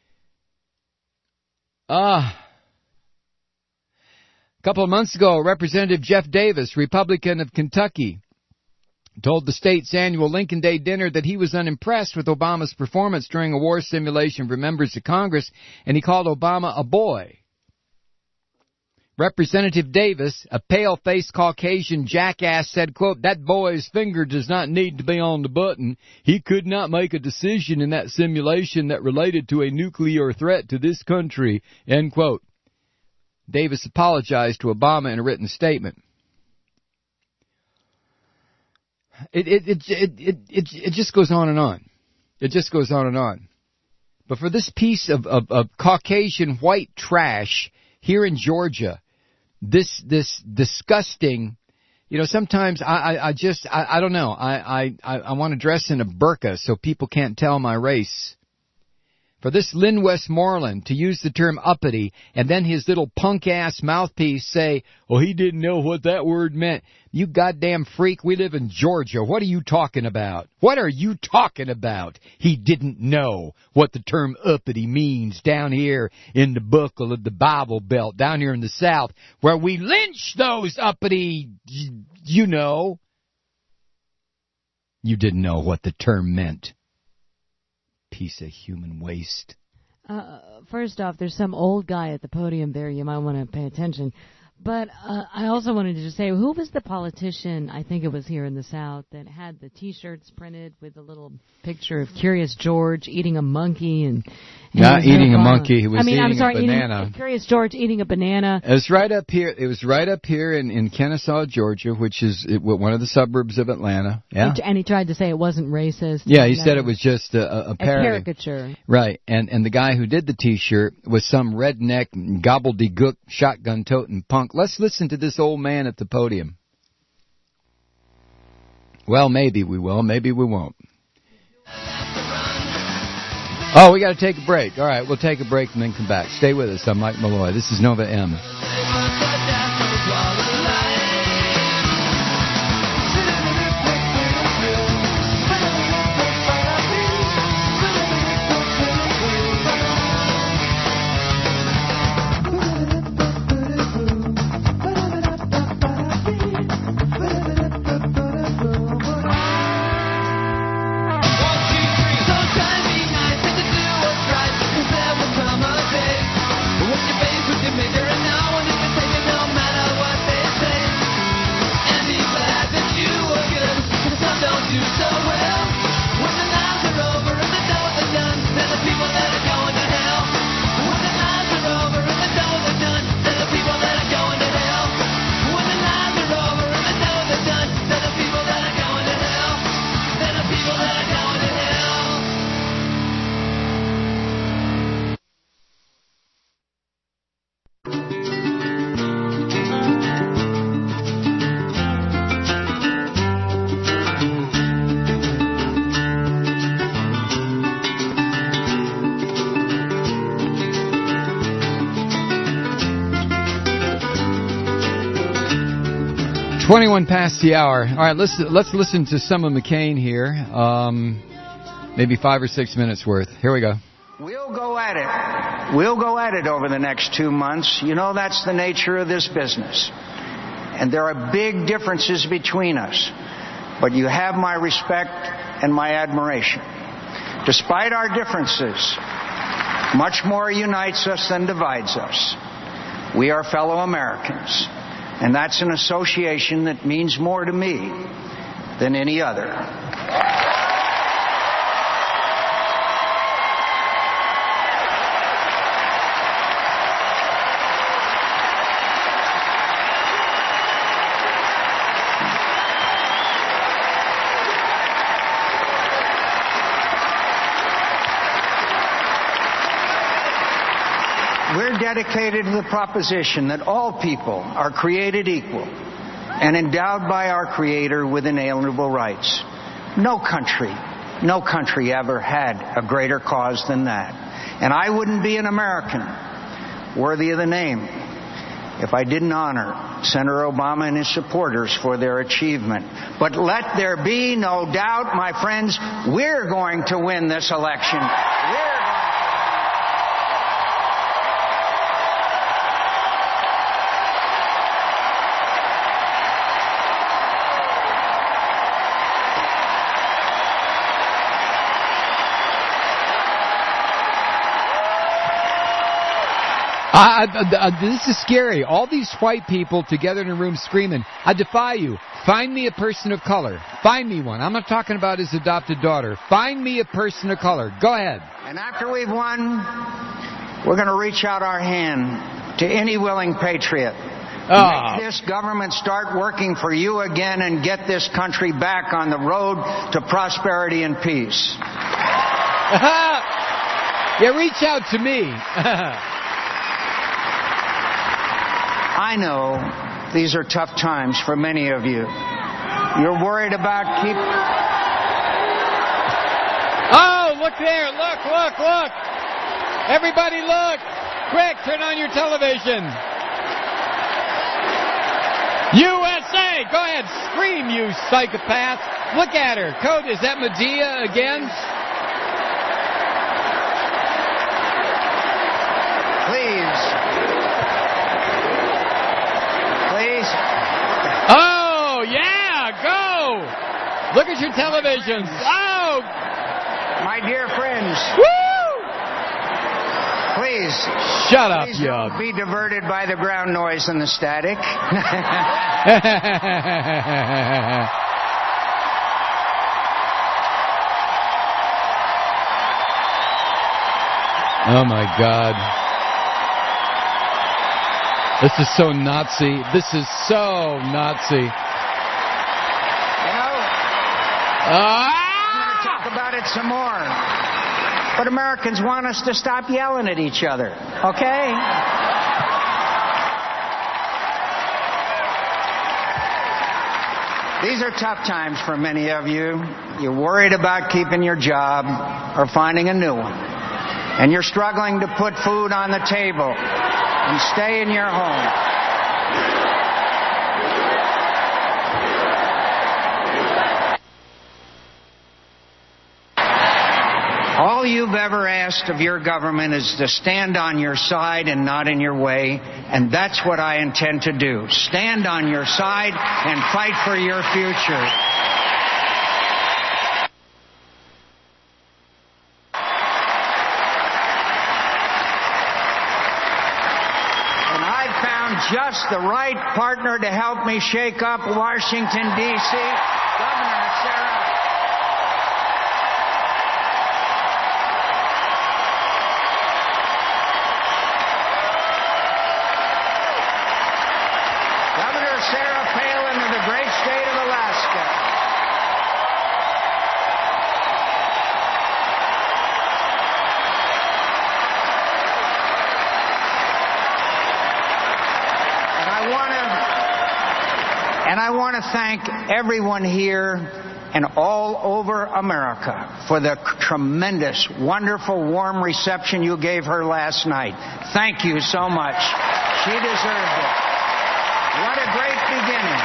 Ah. A couple of months ago, Representative Jeff Davis, Republican of Kentucky, told the state's annual Lincoln Day dinner that he was unimpressed with Obama's performance during a war simulation for members of Congress, and he called Obama a boy. Representative Davis, a pale-faced Caucasian jackass, said, quote, that boy's finger does not need to be on the button. He could not make a decision in that simulation that related to a nuclear threat to this country, end quote. Davis apologized to Obama in a written statement. It, it, it, it, it, it, it just goes on and on. It just goes on and on. But for this piece of, of, of Caucasian white trash, here in Georgia, this this disgusting, you know, sometimes I, I, I just, I, I don't know, I, I, I want to dress in a burqa so people can't tell my race. For this Lynn Westmoreland to use the term uppity and then his little punk-ass mouthpiece say, oh, he didn't know what that word meant. You goddamn freak, we live in Georgia. What are you talking about? What are you talking about? He didn't know what the term uppity means down here in the buckle of the Bible Belt, down here in the South, where we lynch those uppity, you know. You didn't know what the term meant. Piece of human waste. Uh, first off, there's some old guy at the podium there. You might want to pay attention. But uh, I also wanted to just say, who was the politician, I think it was here in the South, that had the T-shirts printed with a little picture of Curious George eating a monkey? and, and Not eating no a monkey, he was I mean, eating I'm sorry, a banana. Eating, Curious George eating a banana. It was right up here. It was right up here in, in Kennesaw, Georgia, which is it, one of the suburbs of Atlanta. Yeah, He, and he tried to say it wasn't racist. Yeah, he said it was just a, a, a parody. caricature. Right, and and the guy who did the T-shirt was some redneck gobbledygook shotgun-toting punk. Let's listen to this old man at the podium. Well, maybe we will, maybe we won't. Oh, we got to take a break. All right, we'll take a break and then come back. Stay with us. I'm Mike Malloy. This is Nova M. twenty-one past the hour. All right, let's let's listen to some of McCain here. Um, maybe five or six minutes worth. Here we go. We'll go at it. We'll go at it over the next two months. You know, that's the nature of this business. And there are big differences between us. But you have my respect and my admiration. Despite our differences, much more unites us than divides us. We are fellow Americans. And that's an association that means more to me than any other. We're dedicated to the proposition that all people are created equal and endowed by our Creator with inalienable rights. No country, no country ever had a greater cause than that. And I wouldn't be an American worthy of the name if I didn't honor Senator Obama and his supporters for their achievement. But let there be no doubt, my friends, we're going to win this election. We're I, I, I, this is scary. All these white people together in a room screaming, I defy you. Find me a person of color. Find me one. I'm not talking about his adopted daughter. Find me a person of color. Go ahead. And after we've won, we're going to reach out our hand to any willing patriot. Oh. Make this government start working for you again and get this country back on the road to prosperity and peace. Yeah, reach out to me. I know these are tough times for many of you. You're worried about keep... Oh, look there. Look, look, look. Everybody look. Quick, turn on your television. U S A! Go ahead, scream, you psychopath. Look at her. Code, is that Medea again? Please. Please. Oh, yeah, go. Look at your televisions. Oh. My dear friends. Woo! Please. Shut up, please you. Don't be diverted by the ground noise and the static. Oh, my God. This is so Nazi. This is so Nazi. You know, Ah! I'm going to talk about it some more. But Americans want us to stop yelling at each other, okay? These are tough times for many of you. You're worried about keeping your job or finding a new one. And you're struggling to put food on the table and stay in your home. All you've ever asked of your government is to stand on your side and not in your way, and that's what I intend to do. Stand on your side and fight for your future. And I've found just the right partner to help me shake up Washington, D C, Governor Sarah. Sarah Palin of the great state of Alaska. And I want to and I want to thank everyone here and all over America for the tremendous, wonderful, warm reception you gave her last night. Thank you so much. She deserved it. What a great beginning.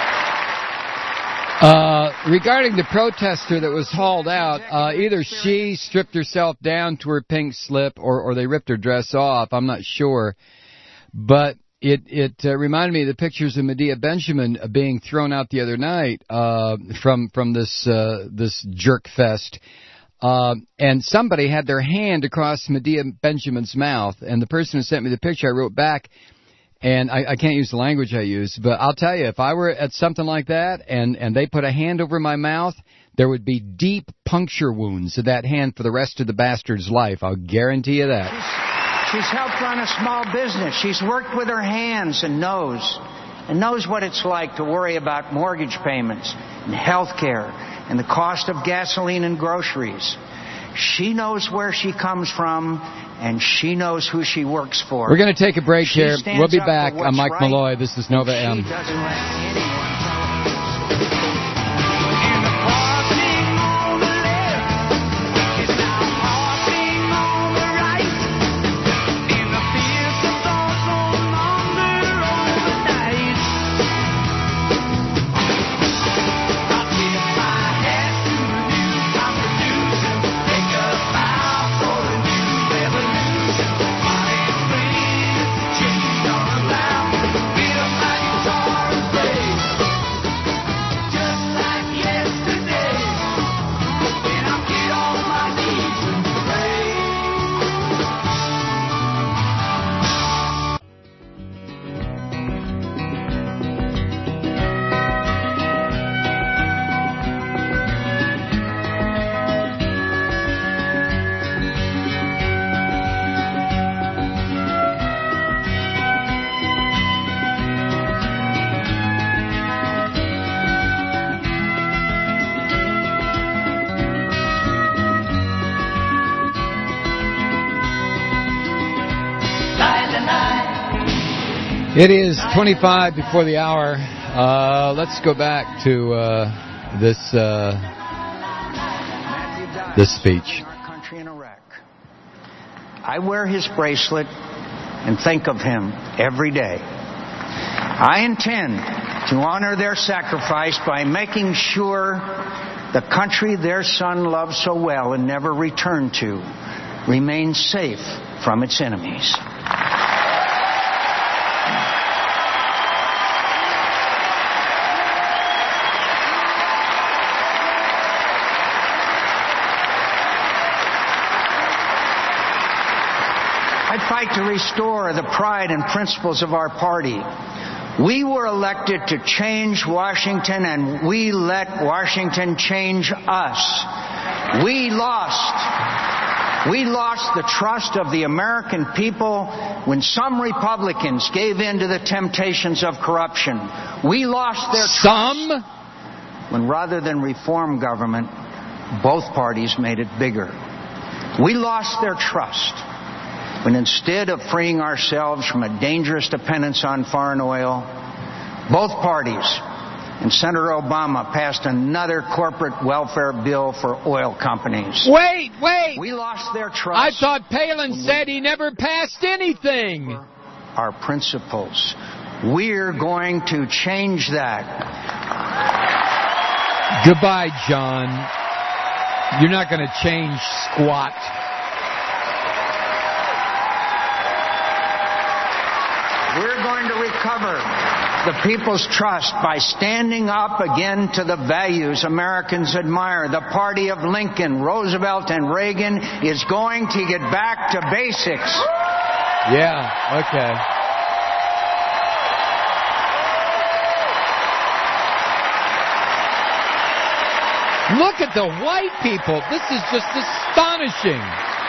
Uh, regarding the protester that was hauled out, uh, either she stripped herself down to her pink slip or, or they ripped her dress off. I'm not sure. But it, it uh, reminded me of the pictures of Medea Benjamin being thrown out the other night uh, from from this uh, this jerk fest. Uh, and somebody had their hand across Medea Benjamin's mouth. And the person who sent me the picture, I wrote back, and I, I can't use the language I use, but I'll tell you, if I were at something like that and, and they put a hand over my mouth, there would be deep puncture wounds to that hand for the rest of the bastard's life. I'll guarantee you that. She's, she's helped run a small business. She's worked with her hands and knows, and knows what it's like to worry about mortgage payments and health care and the cost of gasoline and groceries. She knows where she comes from, and she knows who she works for. We're going to take a break she here. We'll be back. I'm Mike right, Malloy. This is Nova M. She doesn't let anyone It is twenty-five before the hour. Uh, let's go back to uh, this uh, this speech. I wear his bracelet and think of him every day. I intend to honor their sacrifice by making sure the country their son loved so well and never returned to remains safe from its enemies. I fight to restore the pride and principles of our party. We were elected to change Washington, and we let Washington change us. We lost. We lost the trust of the American people when some Republicans gave in to the temptations of corruption. We lost their trust Some? when rather than reform government, both parties made it bigger. We lost their trust when instead of freeing ourselves from a dangerous dependence on foreign oil, both parties and Senator Obama passed another corporate welfare bill for oil companies. Wait, wait! We lost their trust. I thought Palin said he never passed anything. Our principles. We're going to change that. Goodbye, John. You're not going to change squat. We're going to recover the people's trust by standing up again to the values Americans admire. The party of Lincoln, Roosevelt, and Reagan is going to get back to basics. Yeah, okay. Look at the white people. This is just astonishing.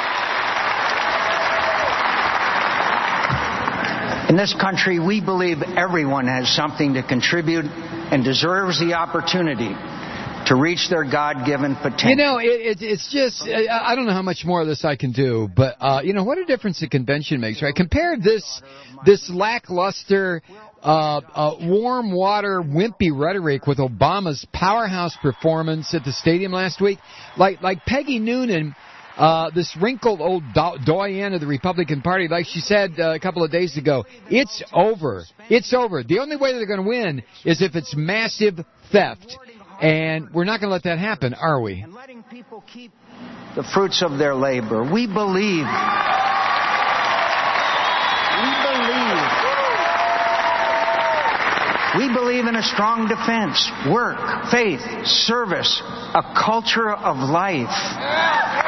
In this country, we believe everyone has something to contribute and deserves the opportunity to reach their God-given potential. You know, it, it, it's just, I, I don't know how much more of this I can do, but, uh, you know, what a difference the convention makes, right? Compare this, this lackluster, uh, uh, warm water, wimpy rhetoric with Obama's powerhouse performance at the stadium last week. Like, like Peggy Noonan, Uh, this wrinkled old do- doyen of the Republican Party, like she said uh, a couple of days ago, it's over. It's over. The only way they're going to win is if it's massive theft. And we're not going to let that happen, are we? And letting people keep the fruits of their labor. We believe. We believe. We believe in a strong defense, work, faith, service, a culture of life.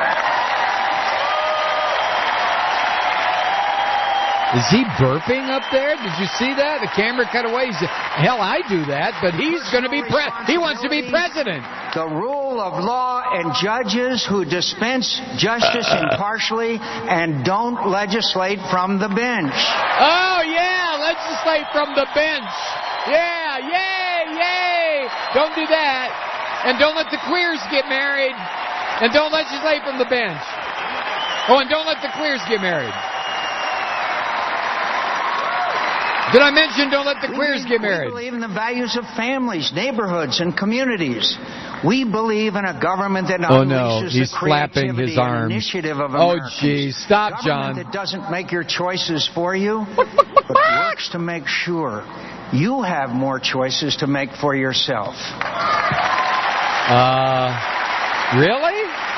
Is he burping up there? Did you see that? The camera cut away. He said, hell, I do that, but he's going to be pre- he wants to be president. The rule of law and judges who dispense justice impartially and don't legislate from the bench. Oh, yeah, legislate from the bench. Yeah, yay, yay. Don't do that. And don't let the queers get married. And don't legislate from the bench. Oh, and don't let the queers get married. Did I mention don't let the queers get married? We believe in the values of families, neighborhoods, and communities. We believe in a government that oh, no. unleashes He's the flapping his creativity and arms. initiative of oh, Americans. geez. Stop, John. That doesn't make your choices for you, but works to make sure you have more choices to make for yourself. Uh, really?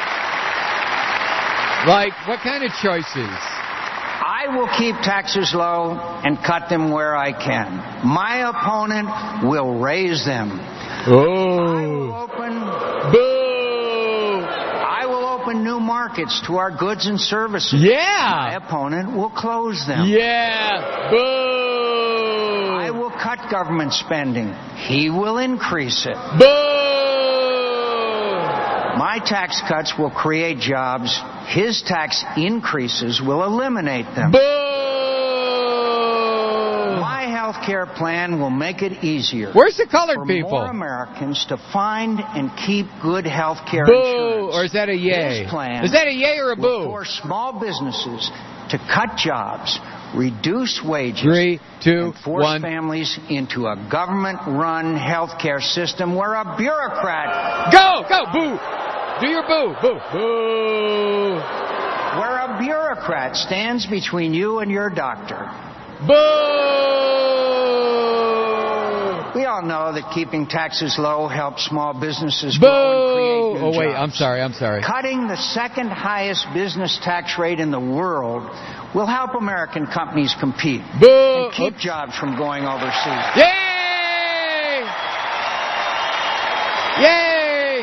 Like, what kind of choices? I will keep taxes low and cut them where I can. My opponent will raise them. Oh. I will open, Boo. I will open new markets to our goods and services. Yeah. My opponent will close them. Yeah. Boo. I will cut government spending. He will increase it. Boo. My tax cuts will create jobs. His tax increases will eliminate them. Boo! My health care plan will make it easier. Where's the colored for people? more Americans to find and keep good health care boo! Insurance. Or is that a yay? His plan is that a yay or a boo? will force small businesses to cut jobs, reduce wages, Three, two, and force one. families into a government-run health care system where a bureaucrat... Go! Go! Boo! Do your boo! Boo! Boo! Where a bureaucrat stands between you and your doctor. Boo! We all know that keeping taxes low helps small businesses Boo! grow and create new Oh, wait, jobs. I'm sorry, I'm sorry. Cutting the second highest business tax rate in the world will help American companies compete Boo! and keep Oops. jobs from going overseas. Yay! Yay!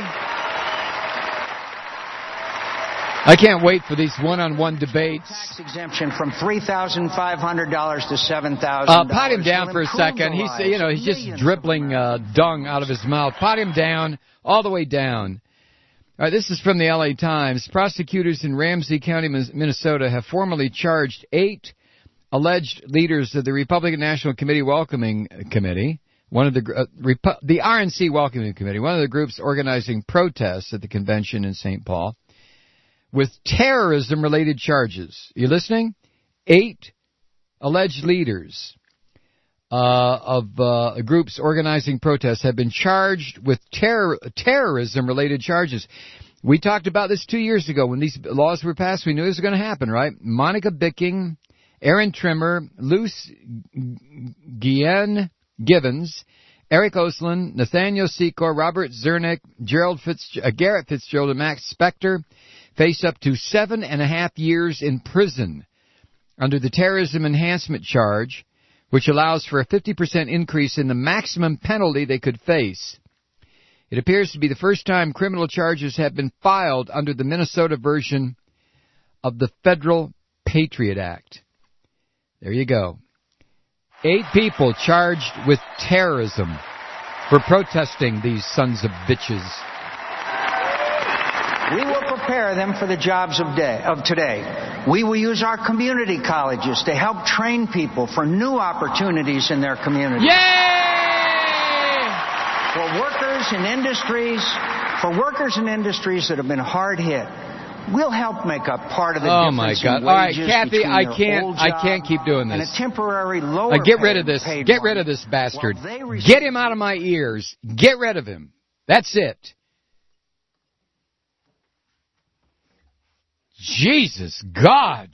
I can't wait for these one-on-one debates. Tax exemption from three thousand five hundred dollars to seven thousand Uh, dollars. pot him down will for a improve second. the He's, lives you know, of he's just millions of dribbling uh, dung out of his mouth. Pot him down, all the way down. All right, this is from the L A Times. Prosecutors in Ramsey County, Minnesota, have formally charged eight alleged leaders of the Republican National Committee Welcoming Committee, one of the uh, Repu- the R N C Welcoming Committee, one of the groups organizing protests at the convention in Saint Paul, with terrorism-related charges. You listening? Eight alleged leaders uh, of uh, groups organizing protests have been charged with terror, terrorism-related charges. We talked about this two years ago when these laws were passed. We knew this was going to happen, right? Monica Bicking, Aaron Trimmer, Luce Guillen Givens, Eric Osland, Nathaniel Secor, Robert Zernick, Gerald Fitz, uh, Garrett Fitzgerald, and Max Spector face up to seven and a half years in prison under the terrorism enhancement charge, which allows for a fifty percent increase in the maximum penalty they could face. It appears to be the first time criminal charges have been filed under the Minnesota version of the Federal Patriot Act. There you go. Eight people charged with terrorism for protesting these sons of bitches. We will prepare them for the jobs of, day, of today. We will use our community colleges to help train people for new opportunities in their communities. Yay! For workers in industries, for workers in industries that have been hard hit, we'll help make up part of the Oh my difference God! in All right, wages Kathy, between I their can't, old I job can't keep doing and this. a temporary lower Uh, get rid of paid- this. paid Get one. rid of this bastard. While they receive- Get him out of my ears. Get rid of him. That's it. Jesus God.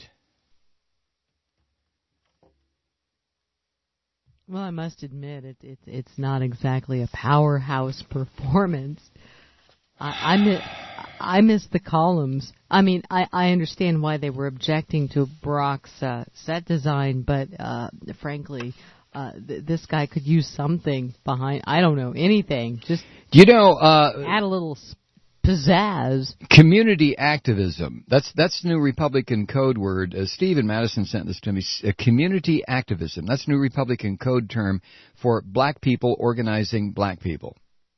Well, I must admit, it, it, it's not exactly a powerhouse performance. I, I, miss, I miss the columns. I mean, I, I understand why they were objecting to Brock's uh, set design, but uh, frankly, uh, th- this guy could use something behind, I don't know, anything. Just You know, uh, add a little s- pizzazz. community activism. That's that's new Republican code word. Uh, Steve in Madison sent this to me. Uh, community activism. That's new Republican code term for black people organizing black people.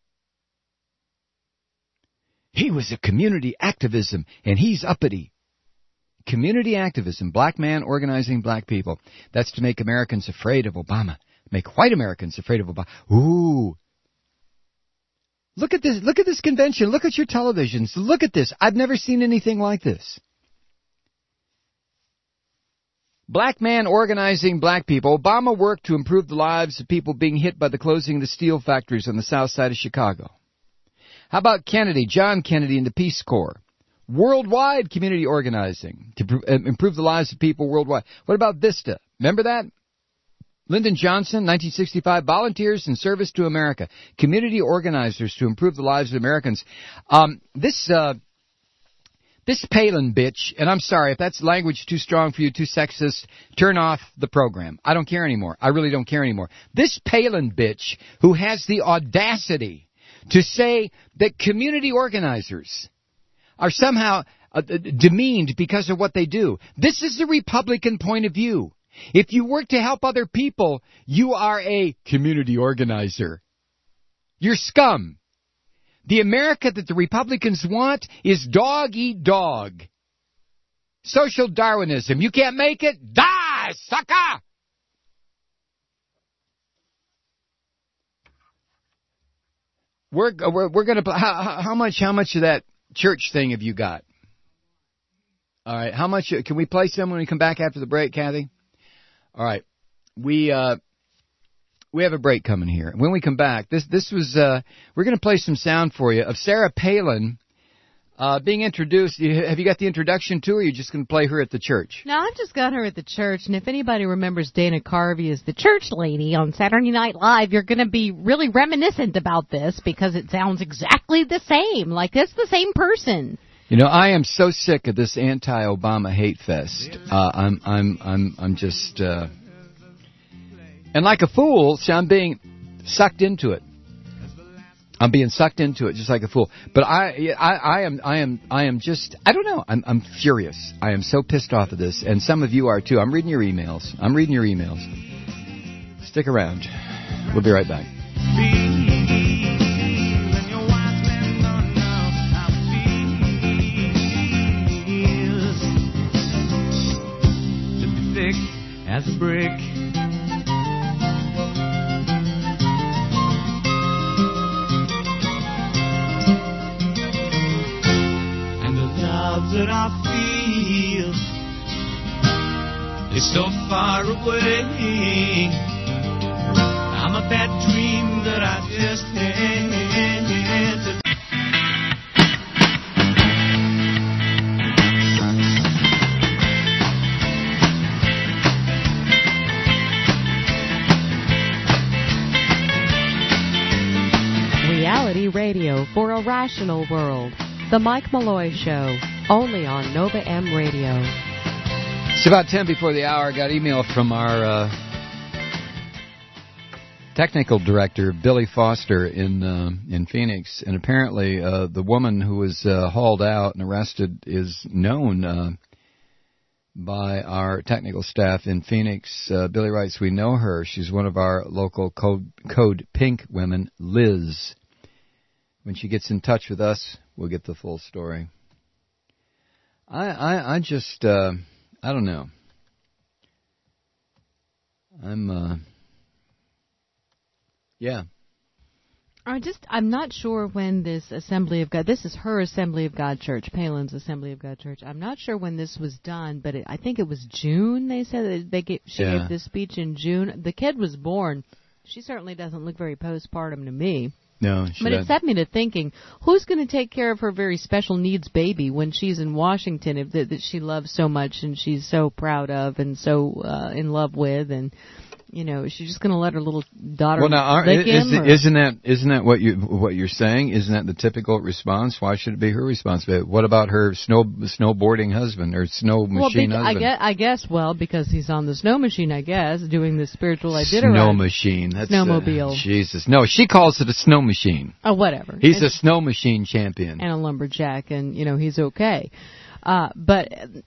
He was a community activism, and he's uppity. Community activism, black man organizing black people. That's to make Americans afraid of Obama. Make white Americans afraid of Obama. Ooh. Look at this. Look at this convention. Look at your televisions. Look at this. I've never seen anything like this. Black man organizing black people. Obama worked to improve the lives of people being hit by the closing of the steel factories on the south side of Chicago. How about Kennedy, John Kennedy and the Peace Corps? Worldwide community organizing to pr- improve the lives of people worldwide. What about Vista? Remember that? Lyndon Johnson, nineteen sixty-five, volunteers in service to America. Community organizers to improve the lives of Americans. Um, this, uh, this Palin bitch, and I'm sorry if that's language too strong for you, too sexist, turn off the program. I don't care anymore. I really don't care anymore. This Palin bitch who has the audacity to say that community organizers are somehow uh, demeaned because of what they do. This is the Republican point of view. If you work to help other people, you are a community organizer. You're scum. The America that the Republicans want is dog eat dog. Social Darwinism. You can't make it? Die, sucker! We're we're, we're going to how, how much how much of that church thing have you got? All right, how much can we play some when we come back after the break, Kathy? All right. We uh, we have a break coming here. When we come back, this this was uh, we're going to play some sound for you of Sarah Palin uh, being introduced. Have you got the introduction to her, or are you just going to play her at the church? No, I've just got her at the church, and if anybody remembers Dana Carvey as the church lady on Saturday Night Live, you're going to be really reminiscent about this because it sounds exactly the same. Like, it's the same person. You know, I am so sick of this anti-Obama hate fest. Uh, I'm, I'm, I'm, I'm just, uh, and like a fool, see, I'm being sucked into it. I'm being sucked into it just like a fool. But I, I, I am, I am, I am just, I don't know. I'm, I'm furious. I am so pissed off at this, and some of you are too. I'm reading your emails. I'm reading your emails. Stick around. We'll be right back. As a brick, and the love that I feel is so far away. I'm a bad dream that I just had. Reality radio for a rational world. The Mike Malloy Show, only on Nova M Radio. It's about ten before the hour. I got email from our uh, technical director, Billy Foster, in uh, in Phoenix, and apparently uh, the woman who was uh, hauled out and arrested is known uh, by our technical staff in Phoenix. Uh, Billy writes, we know her. She's one of our local Code, Code Pink women, Liz. When she gets in touch with us, we'll get the full story. I I, I just, uh, I don't know. I'm, uh, yeah. I just, I'm not sure when this Assembly of God, this is her Assembly of God Church, Palin's Assembly of God Church. I'm not sure when this was done, but it, I think it was June, they said. That they gave, she yeah. gave this speech in June. The kid was born. She certainly doesn't look very postpartum to me. No, she But doesn't. it set me to thinking, who's going to take care of her very special needs baby when she's in Washington, if that, that she loves so much and she's so proud of and so uh, in love with, and you know, is she just going to let her little daughter well, now, are, lick is, him? Or? Isn't that isn't that what you what you're saying? Isn't that the typical response? Why should it be her responsibility? What about her snow snowboarding husband or snow machine well, husband? I guess, I guess, well, because he's on the snow machine, I guess, doing the spiritual Iditarod. Snow machine. That's, Snowmobile. Uh, Jesus. No, she calls it a snow machine. Oh, whatever. He's and, a snow machine champion. And a lumberjack, and, you know, he's okay. Uh, but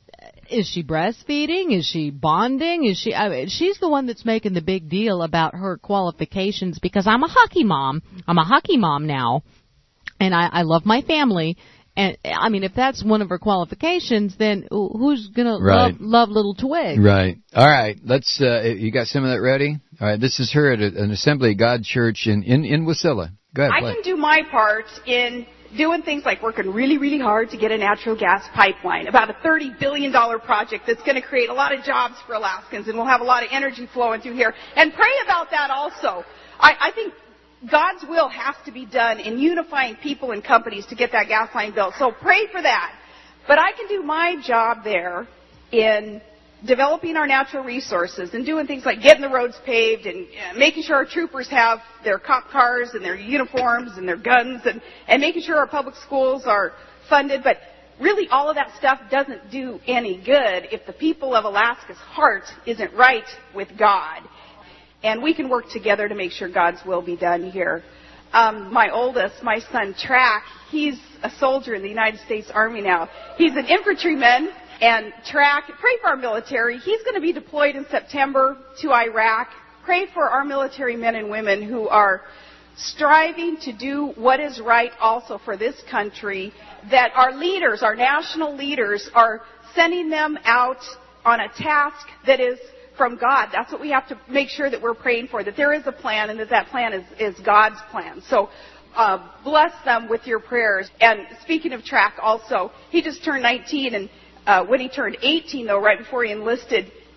is she breastfeeding? Is she bonding? Is she? I mean, she's the one that's making the big deal about her qualifications because I'm a hockey mom. I'm a hockey mom now, and I, I love my family. And I mean, if that's one of her qualifications, then who's gonna right. love, love little Twig? Right. All right. Let's. Uh, you got some of that ready? All right. This is her at a, an Assembly of God church in in, in Wasilla. Go ahead. I play. can do my part in doing things like working really, really hard to get a natural gas pipeline, about a thirty billion dollars project that's going to create a lot of jobs for Alaskans, and we'll have a lot of energy flowing through here. And pray about that also. I, I think God's will has to be done in unifying people and companies to get that gas line built. So pray for that. But I can do my job there in developing our natural resources and doing things like getting the roads paved and uh, making sure our troopers have their cop cars and their uniforms and their guns and, and making sure our public schools are funded. But really all of that stuff doesn't do any good if the people of Alaska's heart isn't right with God. And we can work together to make sure God's will be done here. Um, my oldest, my son Track, he's a soldier in the United States Army now. He's an infantryman. And Track, pray for our military. He's going to be deployed in September to Iraq. Pray for our military men and women who are striving to do what is right also for this country, that our leaders, our national leaders, are sending them out on a task that is from God. That's what we have to make sure that we're praying for, that there is a plan and that that plan is, is God's plan. So uh, bless them with your prayers. And speaking of Track also, he just turned nineteen, and Uh, when he turned eighteen, though, right before he enlisted,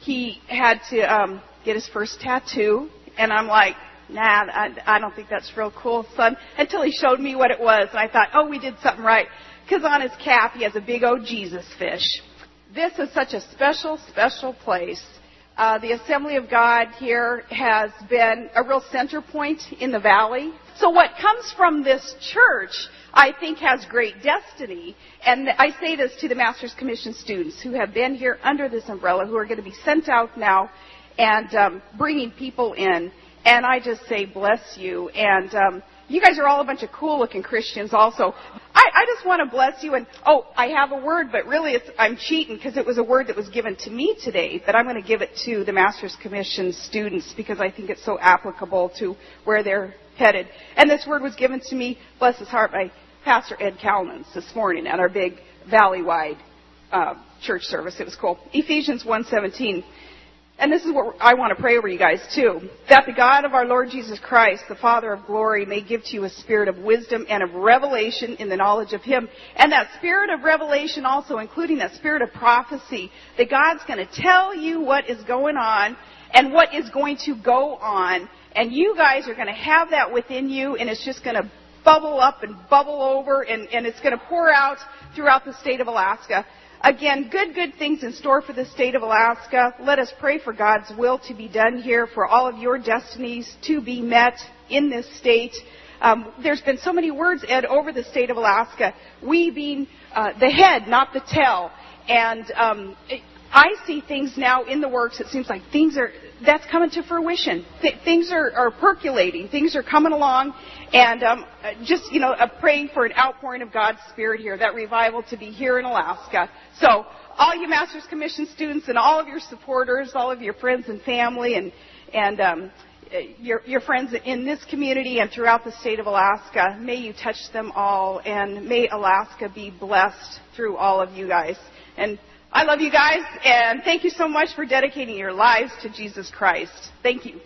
he had to um, get his first tattoo, and I'm like, nah, I, I don't think that's real cool, son, until he showed me what it was, and I thought, oh, we did something right, because on his cap he has a big old Jesus fish. This is such a special, special place. Uh, the Assembly of God here has been a real center point in the valley. So what comes from this church, I think, has great destiny. And I say this to the Master's Commission students who have been here under this umbrella, who are going to be sent out now and um, bringing people in. And I just say, bless you. And um, you guys are all a bunch of cool-looking Christians also. I, I just want to bless you. And, oh, I have a word, but really it's, I'm cheating because it was a word that was given to me today. But I'm going to give it to the Master's Commission students because I think it's so applicable to where they're headed. And this word was given to me, bless his heart, by Pastor Ed Kalmans this morning at our big valley-wide uh, church service. It was cool. Ephesians one seventeen. And this is what I want to pray over you guys, too. That the God of our Lord Jesus Christ, the Father of glory, may give to you a spirit of wisdom and of revelation in the knowledge of Him. And that spirit of revelation also, including that spirit of prophecy, that God's going to tell you what is going on and what is going to go on. And you guys are going to have that within you, and it's just going to bubble up and bubble over, and, and it's going to pour out throughout the state of Alaska. Again, good, good things in store for the state of Alaska. Let us pray for God's will to be done here, for all of your destinies to be met in this state. Um, there's been so many words, Ed, over the state of Alaska. We being uh, the head, not the tail. And um, I see things now in the works. It seems like things are, that's coming to fruition. Th- things are, are percolating. Things are coming along. And um, just, you know, uh, praying for an outpouring of God's Spirit here, that revival to be here in Alaska. So all you Master's Commission students and all of your supporters, all of your friends and family and, and um, your, your friends in this community and throughout the state of Alaska, may you touch them all, and may Alaska be blessed through all of you guys. And I love you guys, and thank you so much for dedicating your lives to Jesus Christ. Thank you.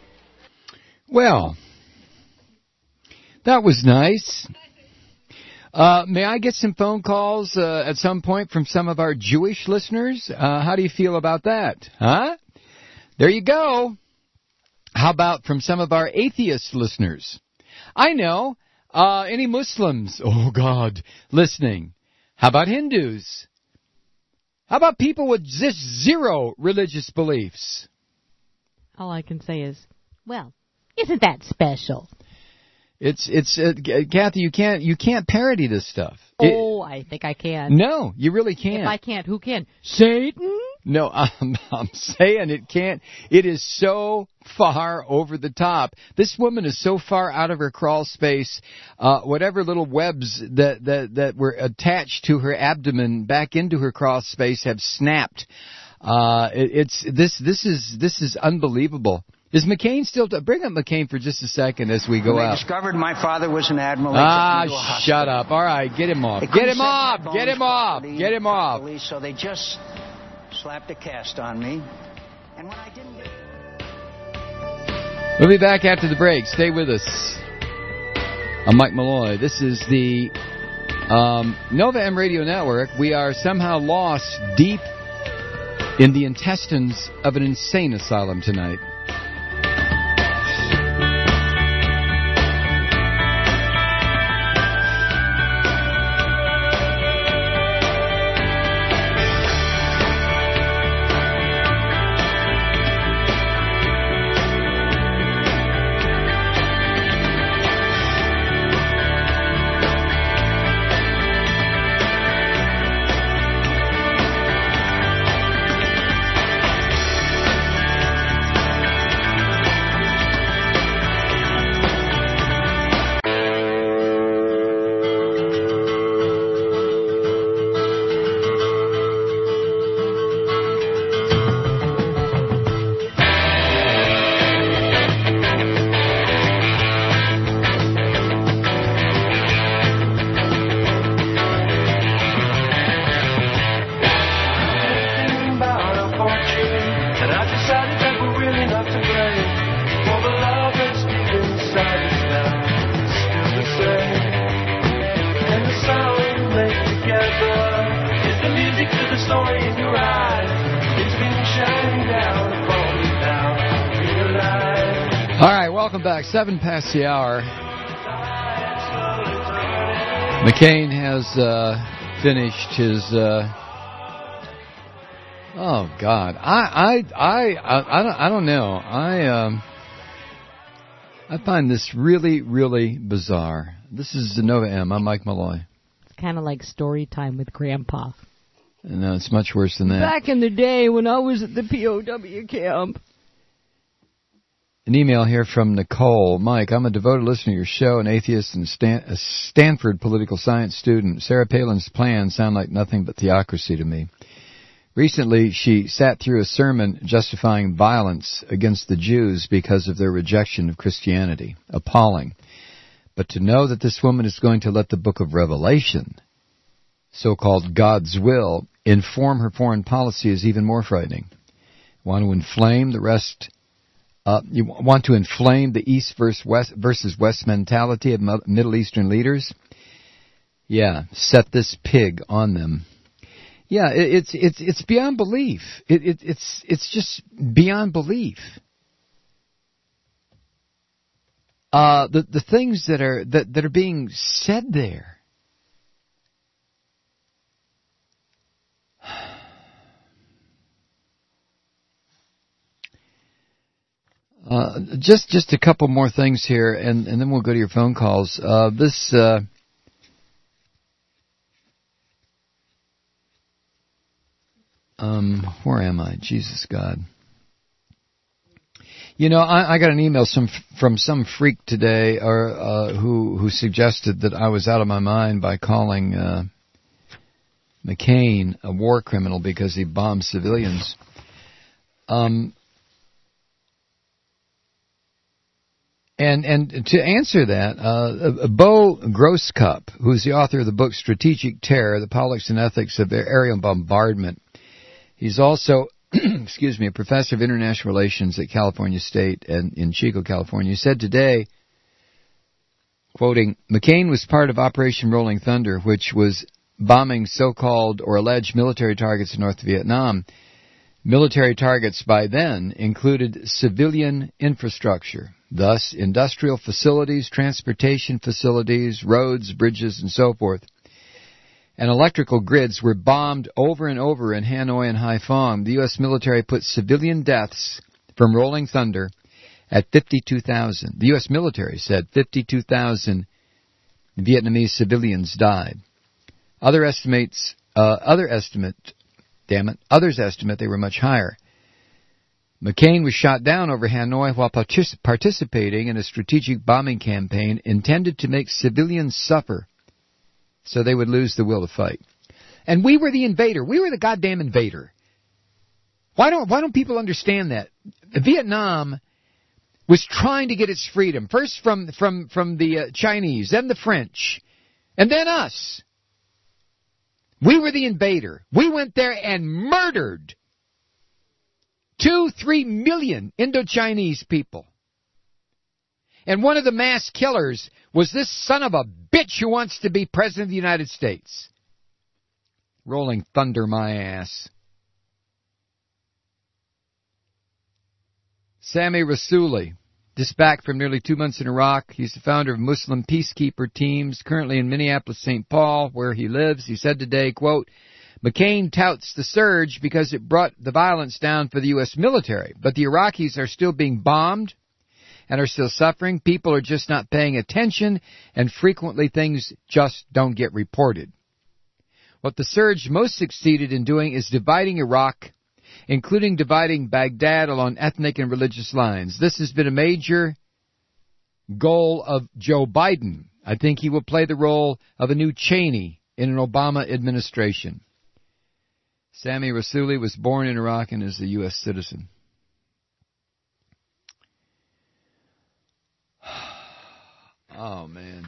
Well, that was nice. Uh, may I get some phone calls uh, at some point from some of our Jewish listeners? Uh, how do you feel about that? Huh? There you go. How about from some of our atheist listeners? I know. Uh, any Muslims? Oh, God. Listening. How about Hindus? How about people with just zero religious beliefs? All I can say is, well, isn't that special? It's it's uh, Kathy, you can't you can't parody this stuff. Oh, it, I think I can. No, you really can't. If I can't, who can? Satan? No, I'm I'm saying it can't. It is so far over the top. This woman is so far out of her crawl space. Uh, whatever little webs that, that that were attached to her abdomen back into her crawl space have snapped. Uh, it, it's this this is this is unbelievable. Is McCain still... T- Bring up McCain for just a second as we go when out. They discovered my father was an admiral. Ah, shut up. All right, get him off. Get him off. Get him off. Get him off. So they just slapped a cast on me. And when I didn't get... We'll be back after the break. Stay with us. I'm Mike Malloy. This is the um, Nova M Radio Network. We are somehow lost deep in the intestines of an insane asylum tonight. Story in your eyes, it's been shining down. welcome back. Seven past the hour. McCain has uh, finished his. Uh, oh God, I I I I, I don't I don't know. I um I find this really really bizarre. This is Nova M. I'm Mike Malloy. It's kind of like story time with Grandpa. No, it's much worse than that. Back in the day when I was at the P O W camp. An email here from Nicole. Mike, I'm a devoted listener to your show, an atheist and Stan- a Stanford political science student. Sarah Palin's plans sound like nothing but theocracy to me. Recently, she sat through a sermon justifying violence against the Jews because of their rejection of Christianity. Appalling. But to know that this woman is going to let the book of Revelation, so-called God's will, inform her foreign policy is even more frightening. Want to inflame the rest... Uh, you want to inflame the East versus West, versus West mentality of Middle Eastern leaders? Yeah, set this pig on them. Yeah, it, it's it's it's beyond belief. It, it, it's it's just beyond belief. Uh, the the things that are that, that are being said there. Uh, just just a couple more things here, and, and then we'll go to your phone calls. Uh, this uh, um, where am I? Jesus God! You know, I, I got an email some from some freak today, or uh, who who suggested that I was out of my mind by calling uh, McCain a war criminal because he bombed civilians. Um. And and to answer that, uh, Bo Grosscup, who's the author of the book Strategic Terror, The Politics and Ethics of Aerial Bombardment, he's also, excuse me, a professor of international relations at California State and in Chico, California, said today, quoting, McCain was part of Operation Rolling Thunder, which was bombing so-called or alleged military targets in North Vietnam. Military targets by then included civilian infrastructure, thus industrial facilities, transportation facilities, roads, bridges, and so forth. And electrical grids were bombed over and over in Hanoi and Haiphong. The U S military put civilian deaths from Rolling Thunder at fifty-two thousand. The U S military said fifty-two thousand Vietnamese civilians died. Other estimates, uh, other estimate, damn it, others estimate they were much higher. McCain was shot down over Hanoi while partic- participating in a strategic bombing campaign intended to make civilians suffer so they would lose the will to fight. And we were the invader. We were the goddamn invader. Why don't why don't people understand that? Vietnam was trying to get its freedom, first from from from the uh, Chinese, then the French, and then us. We were the invader. We went there and murdered two, three million Indo-Chinese people. And one of the mass killers was this son of a bitch who wants to be president of the United States. Rolling thunder my ass. Sami Rassouli, just back from nearly two months in Iraq. He's the founder of Muslim Peacekeeper Teams, currently in Minneapolis, Saint Paul, where he lives. He said today, quote, McCain touts the surge because it brought the violence down for the U S military, but the Iraqis are still being bombed and are still suffering. People are just not paying attention, and frequently things just don't get reported. What the surge most succeeded in doing is dividing Iraq, including dividing Baghdad along ethnic and religious lines. This has been a major goal of Joe Biden. I think he will play the role of a new Cheney in an Obama administration. Sami Rassouli was born in Iraq and is a U S citizen. Oh, man.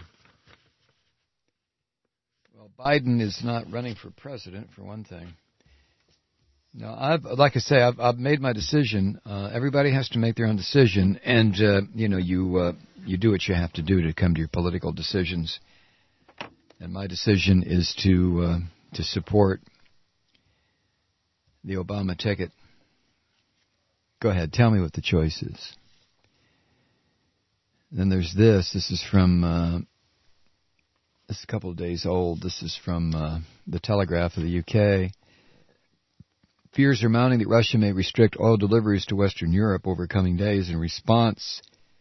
Well, Biden is not running for president, for one thing. No, I've, like I say, I've, I've made my decision. Uh, everybody has to make their own decision, and uh, you know, you uh, you do what you have to do to come to your political decisions. And my decision is to uh, to support the Obama ticket. Go ahead, tell me what the choice is. Then there's this. This is from, uh, this is a couple of days old. This is from uh, the Telegraph of the U K. Fears are mounting that Russia may restrict oil deliveries to Western Europe over coming days in response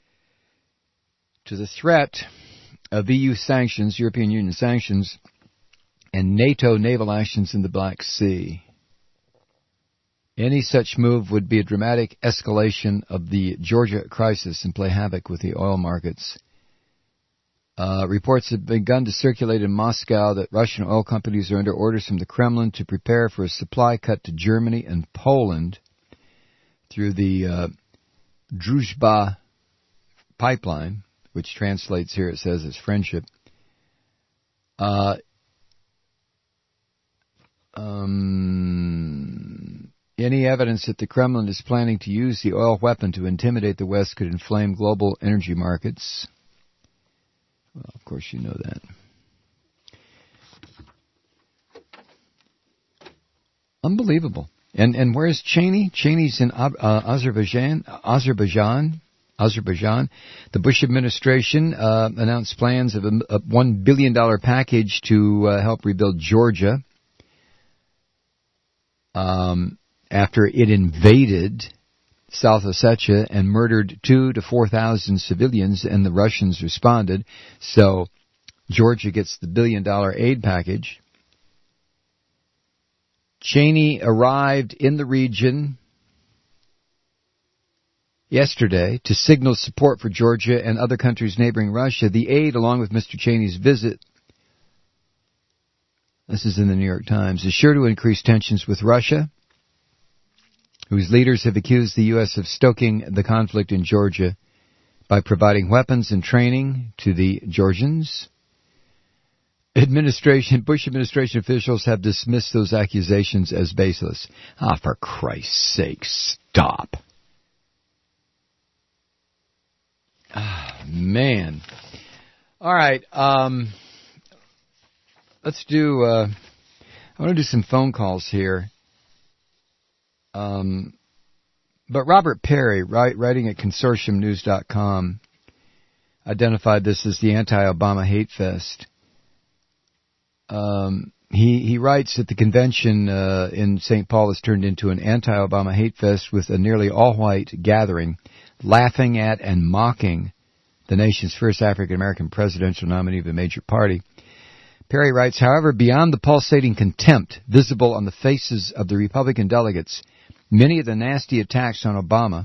to the threat of E U sanctions, European Union sanctions, and NATO naval actions in the Black Sea. Any such move would be a dramatic escalation of the Georgia crisis and play havoc with the oil markets. Uh, reports have begun to circulate in Moscow that Russian oil companies are under orders from the Kremlin to prepare for a supply cut to Germany and Poland through the uh, Druzhba pipeline, which translates here, it says, as friendship. Uh, um... Any evidence that the Kremlin is planning to use the oil weapon to intimidate the West could inflame global energy markets. Well, of course you know that. Unbelievable. And and where's Cheney? Cheney's in uh, Azerbaijan. Azerbaijan. Azerbaijan. The Bush administration uh, announced plans of a, a one billion dollars package to uh, help rebuild Georgia. Um... after it invaded South Ossetia and murdered two to four thousand civilians, and the Russians responded. So Georgia gets the billion-dollar aid package. Cheney arrived in the region yesterday to signal support for Georgia and other countries neighboring Russia. The aid, along with Mister Cheney's visit, this is in the New York Times, is sure to increase tensions with Russia, whose leaders have accused the U S of stoking the conflict in Georgia by providing weapons and training to the Georgians. Administration, Bush administration officials have dismissed those accusations as baseless. Ah, for Christ's sake, stop. Ah, man. All right, um, let's do, uh, I want to do some phone calls here. Um, but Robert Perry, write, writing at consortium news dot com, identified this as the anti-Obama hate fest. Um, he he writes that the convention uh, in Saint Paul has turned into an anti-Obama hate fest with a nearly all-white gathering, laughing at and mocking the nation's first African-American presidential nominee of a major party. Perry writes, however, beyond the pulsating contempt visible on the faces of the Republican delegates, many of the nasty attacks on Obama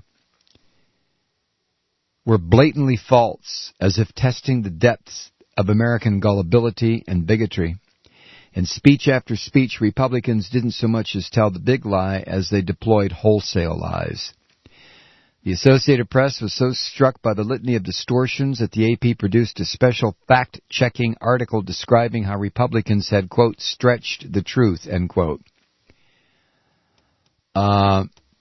were blatantly false, as if testing the depths of American gullibility and bigotry. In speech after speech, Republicans didn't so much as tell the big lie as they deployed wholesale lies. The Associated Press was so struck by the litany of distortions that the A P produced a special fact-checking article describing how Republicans had, quote, stretched the truth, end quote. Uh,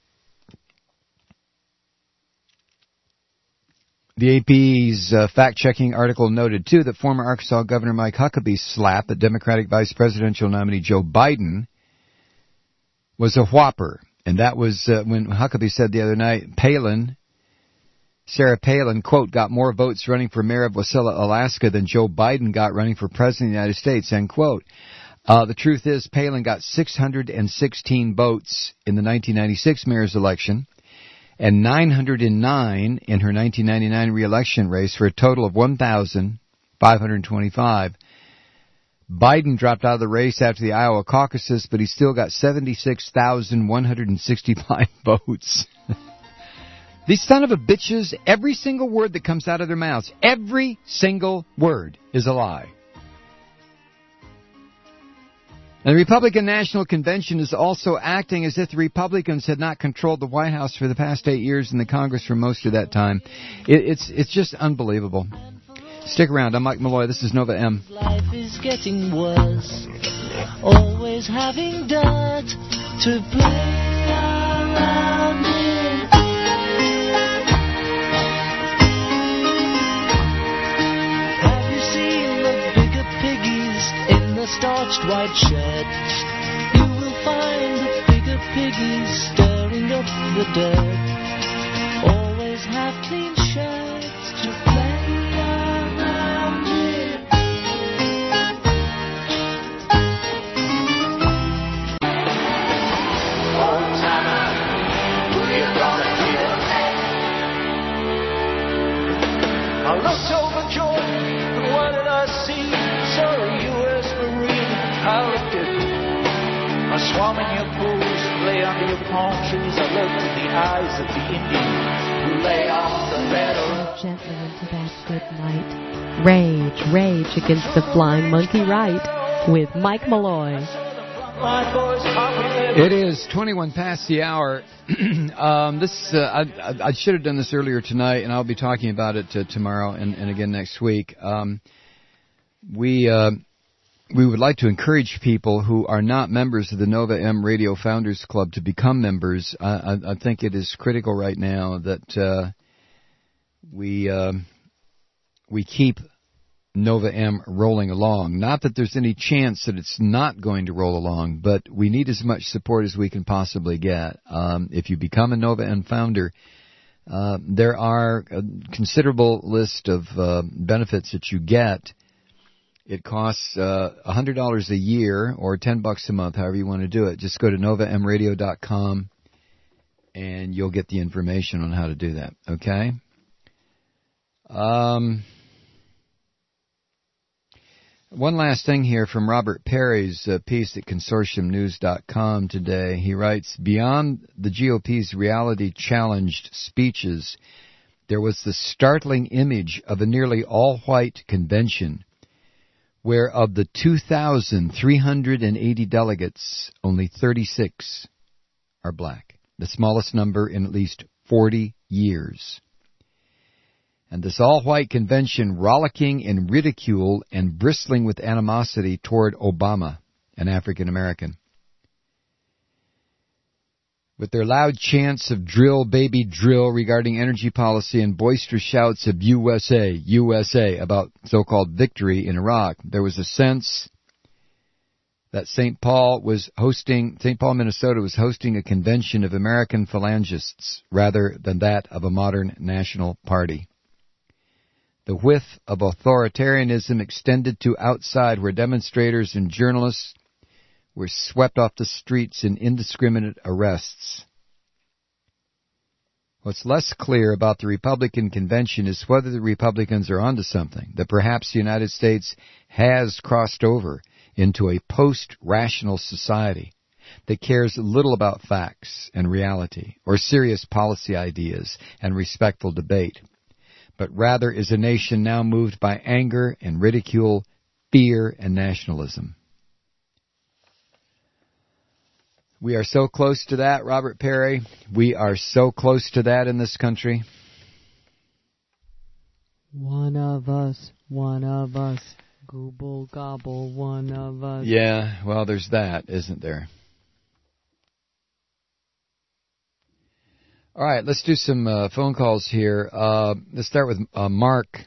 the A P's uh, fact-checking article noted, too, that former Arkansas Governor Mike Huckabee's slap at Democratic Vice Presidential nominee Joe Biden was a whopper. And that was uh, when Huckabee said the other night, Palin, Sarah Palin, quote, got more votes running for mayor of Wasilla, Alaska than Joe Biden got running for president of the United States, end quote. Uh, the truth is, Palin got six hundred sixteen votes in the nineteen ninety-six mayor's election and nine hundred nine in her nineteen ninety-nine re-election race for a total of one thousand five hundred twenty-five. Biden dropped out of the race after the Iowa caucuses, but he still got seventy-six thousand one hundred sixty-five votes. These son of a bitches, every single word that comes out of their mouths, every single word is a lie. And the Republican National Convention is also acting as if the Republicans had not controlled the White House for the past eight years and the Congress for most of that time. It, it's it's just unbelievable. Stick around. I'm Mike Malloy. This is Nova M. Life is getting worse. Always having dirt to play around in. Have you seen the bigger piggies in the starched white shirts? You will find the bigger piggies stirring up the dirt. Always have clean shirts to play. Swam in your pools, lay under your palm trees. I looked in the eyes of the Indians who lay on the meadow. Gently into that good night. Rage, rage against the flying monkey right with Mike Malloy. It is twenty-one past the hour. um, this uh, I, I should have done this earlier tonight, and I'll be talking about it uh, tomorrow and, and again next week. Um, we uh, we would like to encourage people who are not members of the Nova M Radio Founders Club to become members. I, I, I think it is critical right now that uh, we uh, we keep Nova M rolling along. Not that there's any chance that it's not going to roll along, but we need as much support as we can possibly get. Um, if you become a Nova M founder, uh, there are a considerable list of uh, benefits that you get. It costs uh, one hundred dollars a year or ten bucks a month, however you want to do it. Just go to nova m radio dot com and you'll get the information on how to do that, okay? Um... One last thing here from Robert Perry's uh, piece at consortium news dot com today. He writes, beyond the G O P's reality-challenged speeches, there was the startling image of a nearly all-white convention where of the two thousand three hundred eighty delegates, only thirty-six are black, the smallest number in at least forty years. And this all-white convention rollicking in ridicule and bristling with animosity toward Obama, an African-American. With their loud chants of drill, baby, drill regarding energy policy and boisterous shouts of U S A, U S A about so-called victory in Iraq, there was a sense that Saint Paul was hosting, Saint Paul, Minnesota was hosting a convention of American phalangists rather than that of a modern national party. The whiff of authoritarianism extended to outside, where demonstrators and journalists were swept off the streets in indiscriminate arrests. What's less clear about the Republican convention is whether the Republicans are onto something, that perhaps the United States has crossed over into a post-rational society that cares little about facts and reality or serious policy ideas and respectful debate, but rather is a nation now moved by anger and ridicule, fear and nationalism. We are so close to that, Robert Perry. We are so close to that in this country. One of us, one of us, gobble gobble, one of us. Yeah, well, there's that, isn't there? All right, let's do some uh, phone calls here. Uh, let's start with uh, Mark,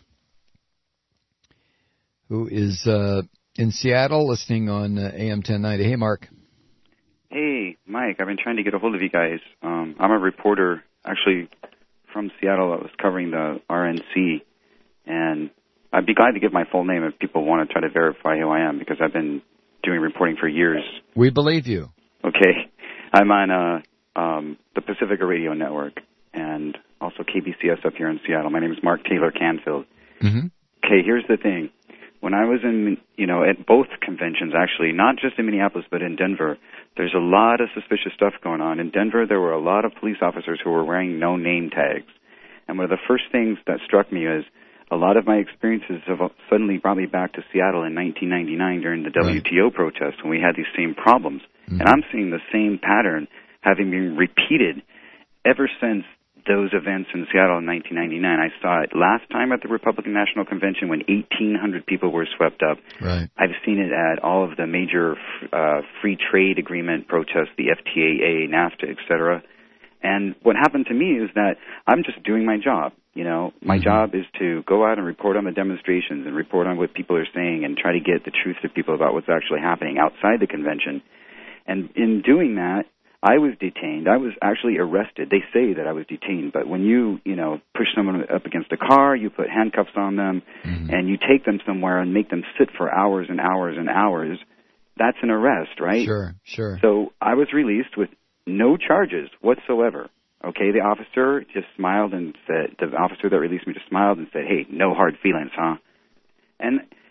who is uh, in Seattle, listening on uh, A M ten ninety. Hey, Mark. Hey, Mike. I've been trying to get a hold of you guys. Um, I'm a reporter, actually, from Seattle that was covering the R N C, and I'd be glad to give my full name if people want to try to verify who I am, because I've been doing reporting for years. We believe you. Okay. I'm on uh, um, the Pacifica Radio Network and also K B C S up here in Seattle. My name is Mark Taylor Canfield. Mm-hmm. Okay, here's the thing. When I was in, you know, at both conventions, actually, not just in Minneapolis, but in Denver, there's a lot of suspicious stuff going on. In Denver, there were a lot of police officers who were wearing no name tags. And one of the first things that struck me is a lot of my experiences have suddenly brought me back to Seattle in nineteen ninety-nine during the W T O right. protest when we had these same problems. Mm-hmm. And I'm seeing the same pattern having been repeated ever since those events in Seattle in nineteen ninety-nine. I saw it last time at the Republican National Convention when eighteen hundred people were swept up. Right. I've seen it at all of the major uh, free trade agreement protests, the F T A A, NAFTA, et cetera. And what happened to me is that I'm just doing my job. You know, my mm-hmm. job is to go out and report on the demonstrations and report on what people are saying and try to get the truth to people about what's actually happening outside the convention. And in doing that, I was detained. I was actually arrested. They say that I was detained, but when you, you know, push someone up against a car, you put handcuffs on them, mm-hmm. and you take them somewhere and make them sit for hours and hours and hours, that's an arrest, right? Sure, sure. So I was released with no charges whatsoever. Okay, the officer just smiled and said, the officer that released me just smiled and said, hey, no hard feelings, huh? And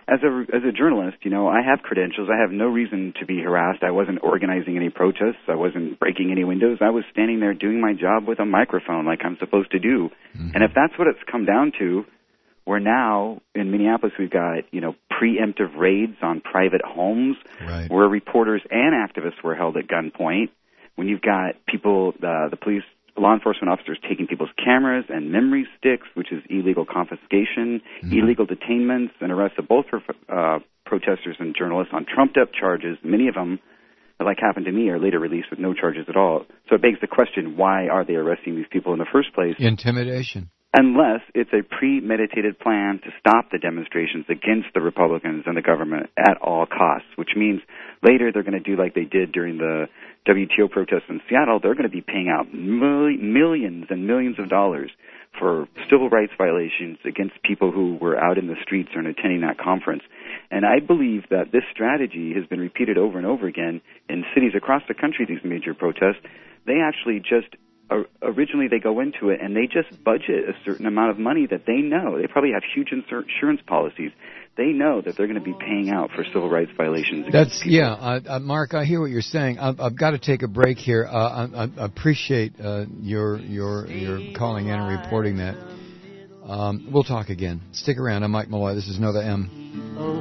as a as a journalist, you know, I have credentials. I have no reason to be harassed. I wasn't organizing any protests. I wasn't breaking any windows. I was standing there doing my job with a microphone like I'm supposed to do. Mm-hmm. And if that's what it's come down to, where now in Minneapolis we've got, you know, preemptive raids on private homes, right, where reporters and activists were held at gunpoint, when you've got people, uh, the police, law enforcement officers taking people's cameras and memory sticks, which is illegal confiscation, mm-hmm. illegal detainments, and arrests of both uh, protesters and journalists on trumped-up charges. Many of them, like happened to me, are later released with no charges at all. So it begs the question, why are they arresting these people in the first place? Intimidation. Unless it's a premeditated plan to stop the demonstrations against the Republicans and the government at all costs, which means later they're going to do like they did during the W T O protests in Seattle. They're going to be paying out mil- millions and millions of dollars for civil rights violations against people who were out in the streets or attending that conference. And I believe that this strategy has been repeated over and over again in cities across the country, these major protests. They actually just originally they go into it and they just budget a certain amount of money that they know. They probably have huge insurance policies. They know that they're going to be paying out for civil rights violations. That's yeah, uh, uh, Mark. I hear what you're saying. I've, I've got to take a break here. Uh, I, I appreciate uh, your your your calling in and reporting that. Um, we'll talk again. Stick around. I'm Mike Malloy. This is Nova M. Oh,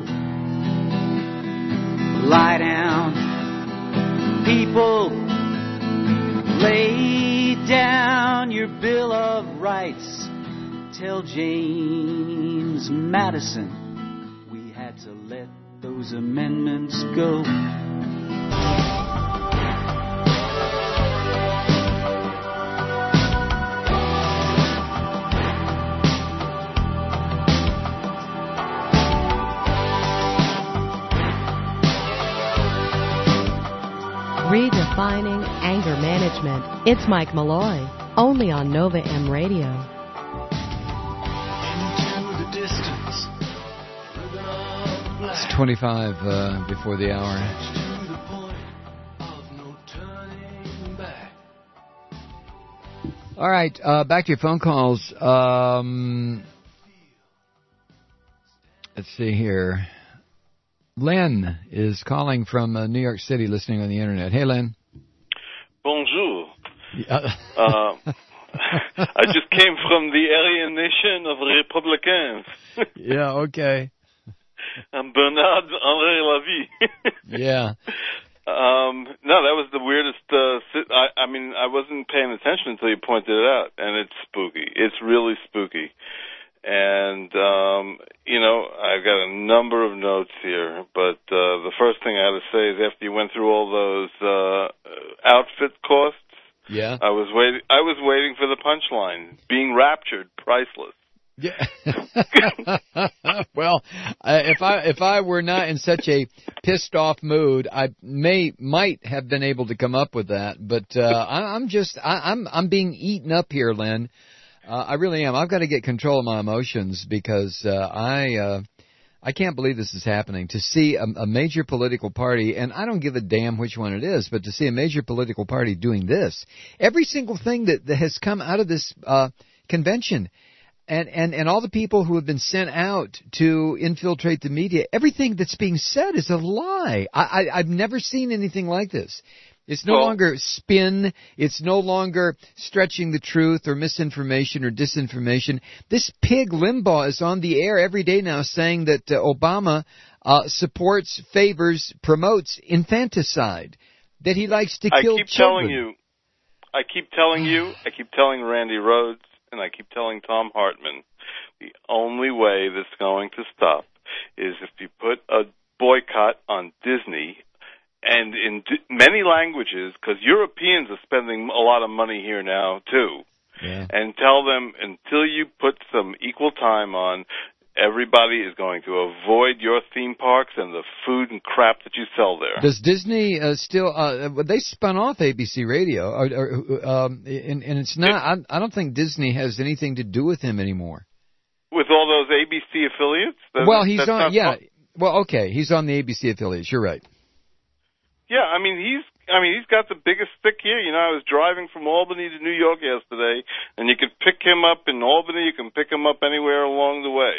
lie down, people. Lay down your Bill of Rights. Tell James Madison we had to let those amendments go. Redefining anger management. It's Mike Malloy, only on Nova M Radio. It's twenty-five uh, before the hour. All right, uh, back to your phone calls. Um, let's see here. Len is calling from uh, New York City, listening on the internet. Hey, Len. Bonjour. Yeah. uh, I just came from the alienation of Republicans. Yeah, okay. I'm Bernard Henri Lavie. Yeah. Um, no, that was the weirdest. Uh, sit- I, I mean, I wasn't paying attention until you pointed it out, and it's spooky. It's really spooky. And, um, you know, I've got a number of notes here, but uh, the first thing I had to say is after you went through all those uh, outfit costs, yeah, I was waiting. I was waiting for the punchline. Being raptured, priceless. Yeah. Well, uh, if I if I were not in such a pissed off mood, I may might have been able to come up with that. But uh, I, I'm just I, I'm I'm being eaten up here, Len. Uh, I really am. I've got to get control of my emotions because uh, I uh, I can't believe this is happening. To see a, a major political party, and I don't give a damn which one it is, but to see a major political party doing this, every single thing that, that has come out of this uh, convention, and, and, and all the people who have been sent out to infiltrate the media, everything that's being said is a lie. I, I, I've never seen anything like this. It's no well, longer spin. It's no longer stretching the truth or misinformation or disinformation. This pig Limbaugh is on the air every day now saying that uh, Obama uh, supports, favors, promotes infanticide, that he likes to I kill keep children. telling you, I keep telling you, I keep telling Randy Rhodes, and I keep telling Tom Hartman, the only way this is going to stop is if you put a boycott on Disney. And in d- many languages, because Europeans are spending a lot of money here now, too. Yeah. And tell them, until you put some equal time on, everybody is going to avoid your theme parks and the food and crap that you sell there. Does Disney uh, still, uh, they spun off A B C Radio, or, or, um, and, and it's not, I, I don't think Disney has anything to do with him anymore. With all those A B C affiliates? That's, well, he's on, yeah, fun. well, okay, he's on the A B C affiliates, you're right. Yeah, I mean, he's I mean, he's got the biggest stick here. You know, I was driving from Albany to New York yesterday, and you could pick him up in Albany. You can pick him up anywhere along the way.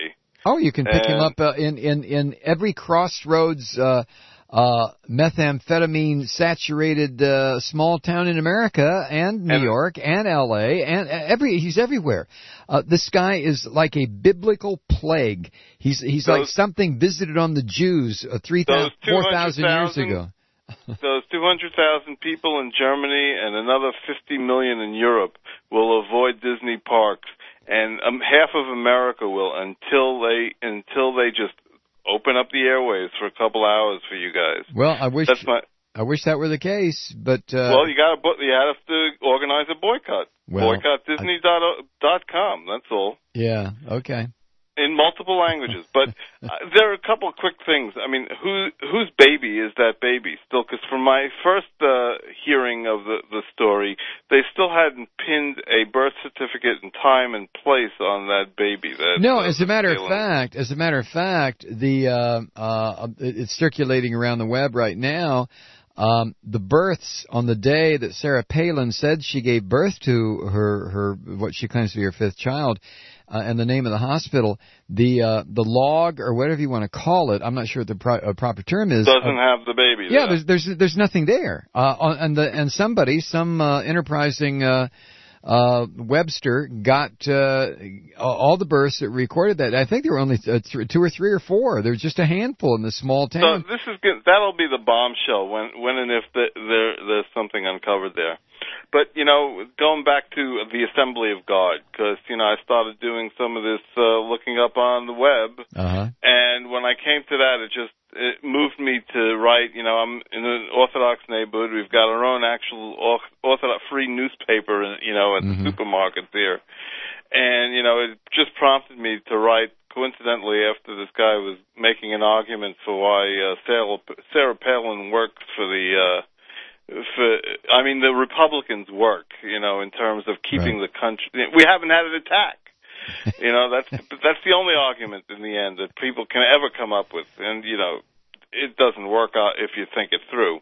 Oh, you can pick and, him up uh, in, in, in every crossroads uh, uh, methamphetamine saturated uh, small town in America and New and, York and L A and every he's everywhere. Uh, this guy is like a biblical plague. He's he's those, like something visited on the Jews uh, three thousand, four thousand years ago. Those two hundred thousand people in Germany and another fifty million in Europe will avoid Disney parks, and um, half of America will until they until they just open up the airways for a couple hours for you guys. Well, I wish That's my, I wish that were the case, but uh, well, you got to you have to organize a boycott. Well, boycott Disney dot com. That's all. Yeah. Okay. In multiple languages, but uh, there are a couple of quick things. I mean, who whose baby is that baby still? Because from my first uh, hearing of the the story, they still hadn't pinned a birth certificate and time and place on that baby. That, no, uh, as a matter of fact, as a matter of fact, the uh, uh, it's circulating around the web right now. Um, the births on the day that Sarah Palin said she gave birth to her her what she claims to be her fifth child. Uh, and the name of the hospital, the uh, the log or whatever you want to call it, I'm not sure what the pro- uh, proper term is. Doesn't uh, have the baby. Yeah, there. there's there's there's nothing there. Uh, and the and somebody, some uh, enterprising uh, uh, Webster got uh, all the births that recorded that. I think there were only uh, th- two or three or four. There's just a handful in this small town. So this is good. That'll be the bombshell when when and if the, there there's something uncovered there. But, you know, going back to the Assembly of God, because, you know, I started doing some of this uh, looking up on the web, uh-huh. and when I came to that, it just it moved me to write, you know, I'm in an Orthodox neighborhood. We've got our own actual Orthodox free newspaper, you know, at mm-hmm. the supermarkets here. And, you know, it just prompted me to write, coincidentally, after this guy was making an argument for why uh, Sarah, Sarah Palin works for the... Uh, For, I mean, the Republicans work, you know, in terms of keeping right. the country. We haven't had an attack. You know, that's that's the only argument in the end that people can ever come up with, and you know, it doesn't work out if you think it through.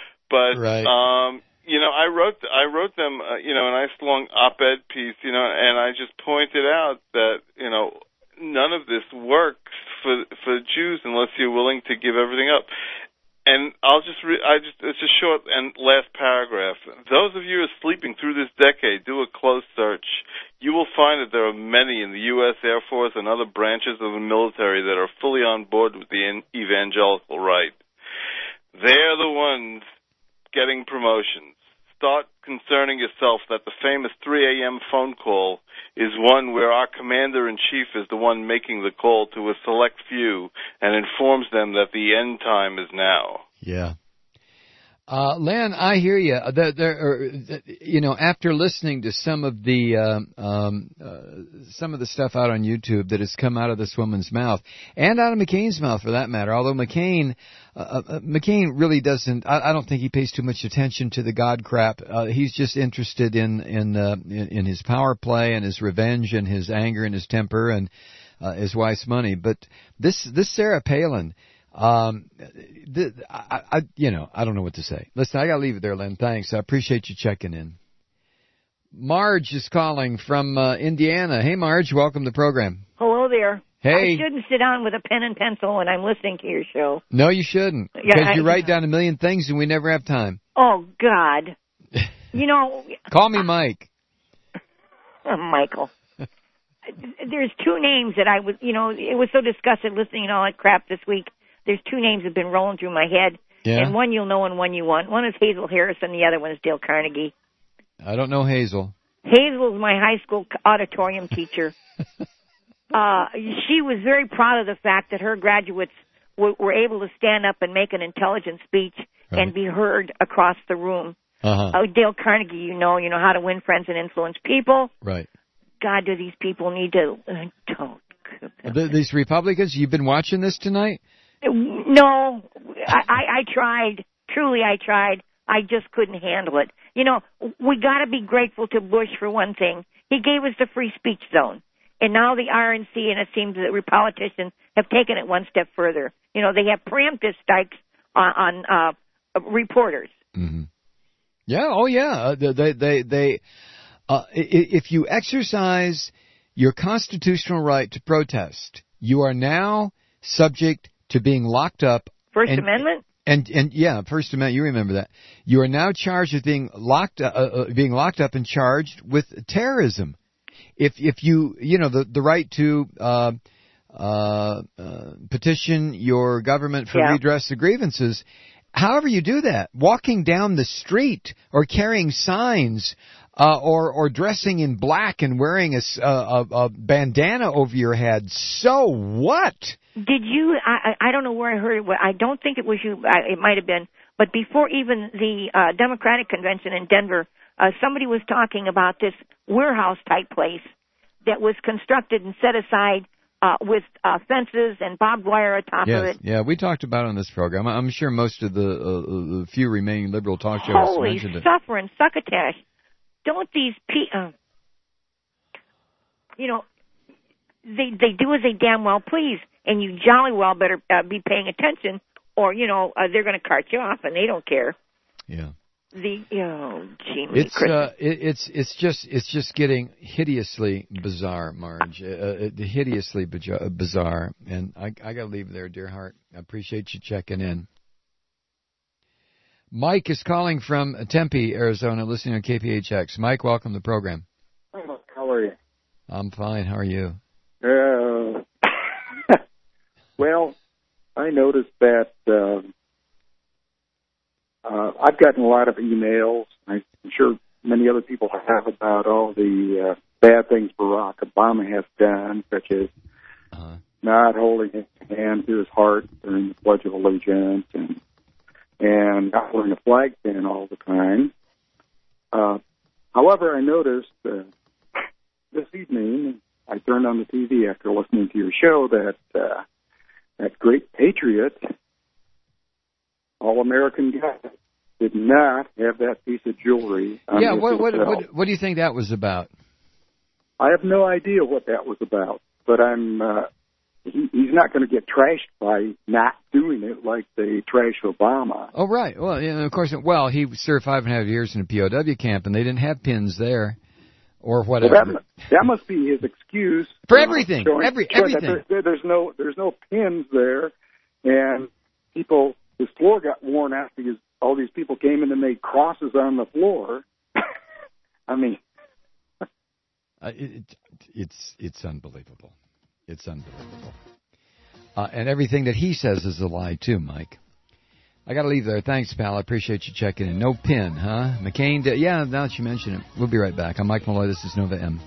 But right. um, you know, I wrote I wrote them, uh, you know, a nice long op-ed piece, you know, and I just pointed out that you know none of this works for for Jews unless you're willing to give everything up. And I'll just, re- I just, it's a short and last paragraph. Those of you who are sleeping through this decade, do a close search. You will find that there are many in the U S Air Force and other branches of the military that are fully on board with the evangelical right. They're the ones getting promotions. Start concerning yourself that the famous three a.m. phone call is one where our commander-in-chief is the one making the call to a select few and informs them that the end time is now. Yeah. Uh, Len, I hear you. There, there are, you know, after listening to some of the um, um, uh, some of the stuff out on YouTube that has come out of this woman's mouth, and out of McCain's mouth for that matter. Although McCain, uh, uh, McCain really doesn't. I, I don't think he pays too much attention to the God crap. Uh, he's just interested in in, uh, in in his power play and his revenge and his anger and his temper and uh, his wife's money. But this this Sarah Palin. Um, the, I, I, you know, I don't know what to say. Listen, I gotta leave it there, Len. Thanks. I appreciate you checking in. Marge is calling from uh, Indiana. Hey, Marge, welcome to the program. Hello there. Hey. I shouldn't sit down with a pen and pencil when I'm listening to your show. No, you shouldn't. Yeah, because I, you write down a million things and we never have time. Oh, God. You know. Call me Mike. Uh, Michael. There's two names that I was, you know, it was so disgusting listening to all that crap this week. There's two names that have been rolling through my head, yeah. and one you'll know and one you want. One is Hazel Harris, and the other one is Dale Carnegie. I don't know Hazel. Hazel was my high school auditorium teacher. uh, she was very proud of the fact that her graduates w- were able to stand up and make an intelligent speech right. and be heard across the room. Uh-huh. Uh, Dale Carnegie, you know, you know how to win friends and influence people. Right. God, do these people need to uh, don't. The, these Republicans, you've been watching this tonight? No, I, I, I tried. Truly, I tried. I just couldn't handle it. You know, we got to be grateful to Bush for one thing. He gave us the free speech zone. And now the R N C, and it seems that politicians have taken it one step further. You know, they have preemptive strikes on, on uh, reporters. Mm-hmm. Yeah, oh yeah. They, they, they, uh, if you exercise your constitutional right to protest, You are now subject to being locked up. First and, Amendment? And, and yeah, First Amendment, you remember that. You are now charged with being locked, uh, uh, being locked up and charged with terrorism. If, if you, you know, the, the right to, uh, uh, uh, petition your government for Yeah. redress of grievances. However you do that, walking down the street or carrying signs, uh, or, or dressing in black and wearing a, s- a, a, a bandana over your head. So what? Did you, I, I I don't know where I heard it, I don't think it was you, I, it might have been, but before even the uh, Democratic convention in Denver, uh, somebody was talking about this warehouse-type place that was constructed and set aside uh, with uh, fences and barbed wire atop Yes, of it. yeah, we talked about it on this program. I'm sure most of the, uh, the few remaining liberal talk show hosts Holy mentioned it. suffering succotash. Don't these pe- uh, you know, they they do as they damn well please, and you jolly well better uh, be paying attention, or, you know, uh, they're going to cart you off, and they don't care. Yeah. The, oh, gee, It's Christmas. uh, it, it's it's just it's just getting hideously bizarre, Marge. Uh, uh, hideously bizarre, bizarre, and I I got to leave it there, dear heart. I appreciate you checking in. Mike is calling from Tempe, Arizona, listening on K P H X. Mike, welcome to the program. Hi, Mark. How are you? I'm fine. How are you? Uh, well, I noticed that uh, uh, I've gotten a lot of emails. I'm sure many other people have about all the uh, bad things Barack Obama has done, such as uh-huh. not holding his hand to his heart during the Pledge of Allegiance and and not wearing a flag pin all the time. Uh, however, I noticed uh, this evening, I turned on the T V after listening to your show that uh, that great patriot, all-American guy, did not have that piece of jewelry on Yeah, his what what, belt. what what do you think that was about? I have no idea what that was about, but I'm uh, he, he's not going to get trashed by not doing it like they trash Obama. Oh, right. Well, yeah, of course. Well, he served five and a half years in a P O W camp, and they didn't have pins there, or whatever. Well, that, mu- that must be his excuse For uh, everything, showing- every showing that everything. There, there's no there's no pins there, and people his floor got worn out because all these people came in and made crosses on the floor. I mean, Uh, it, it's it's unbelievable. It's unbelievable. Uh, and everything that he says is a lie, too, Mike. I got to leave there. Thanks, pal. I appreciate you checking in. No pin, huh? McCain, did, yeah, now that you mention it. We'll be right back. I'm Mike Malloy. This is Nova M.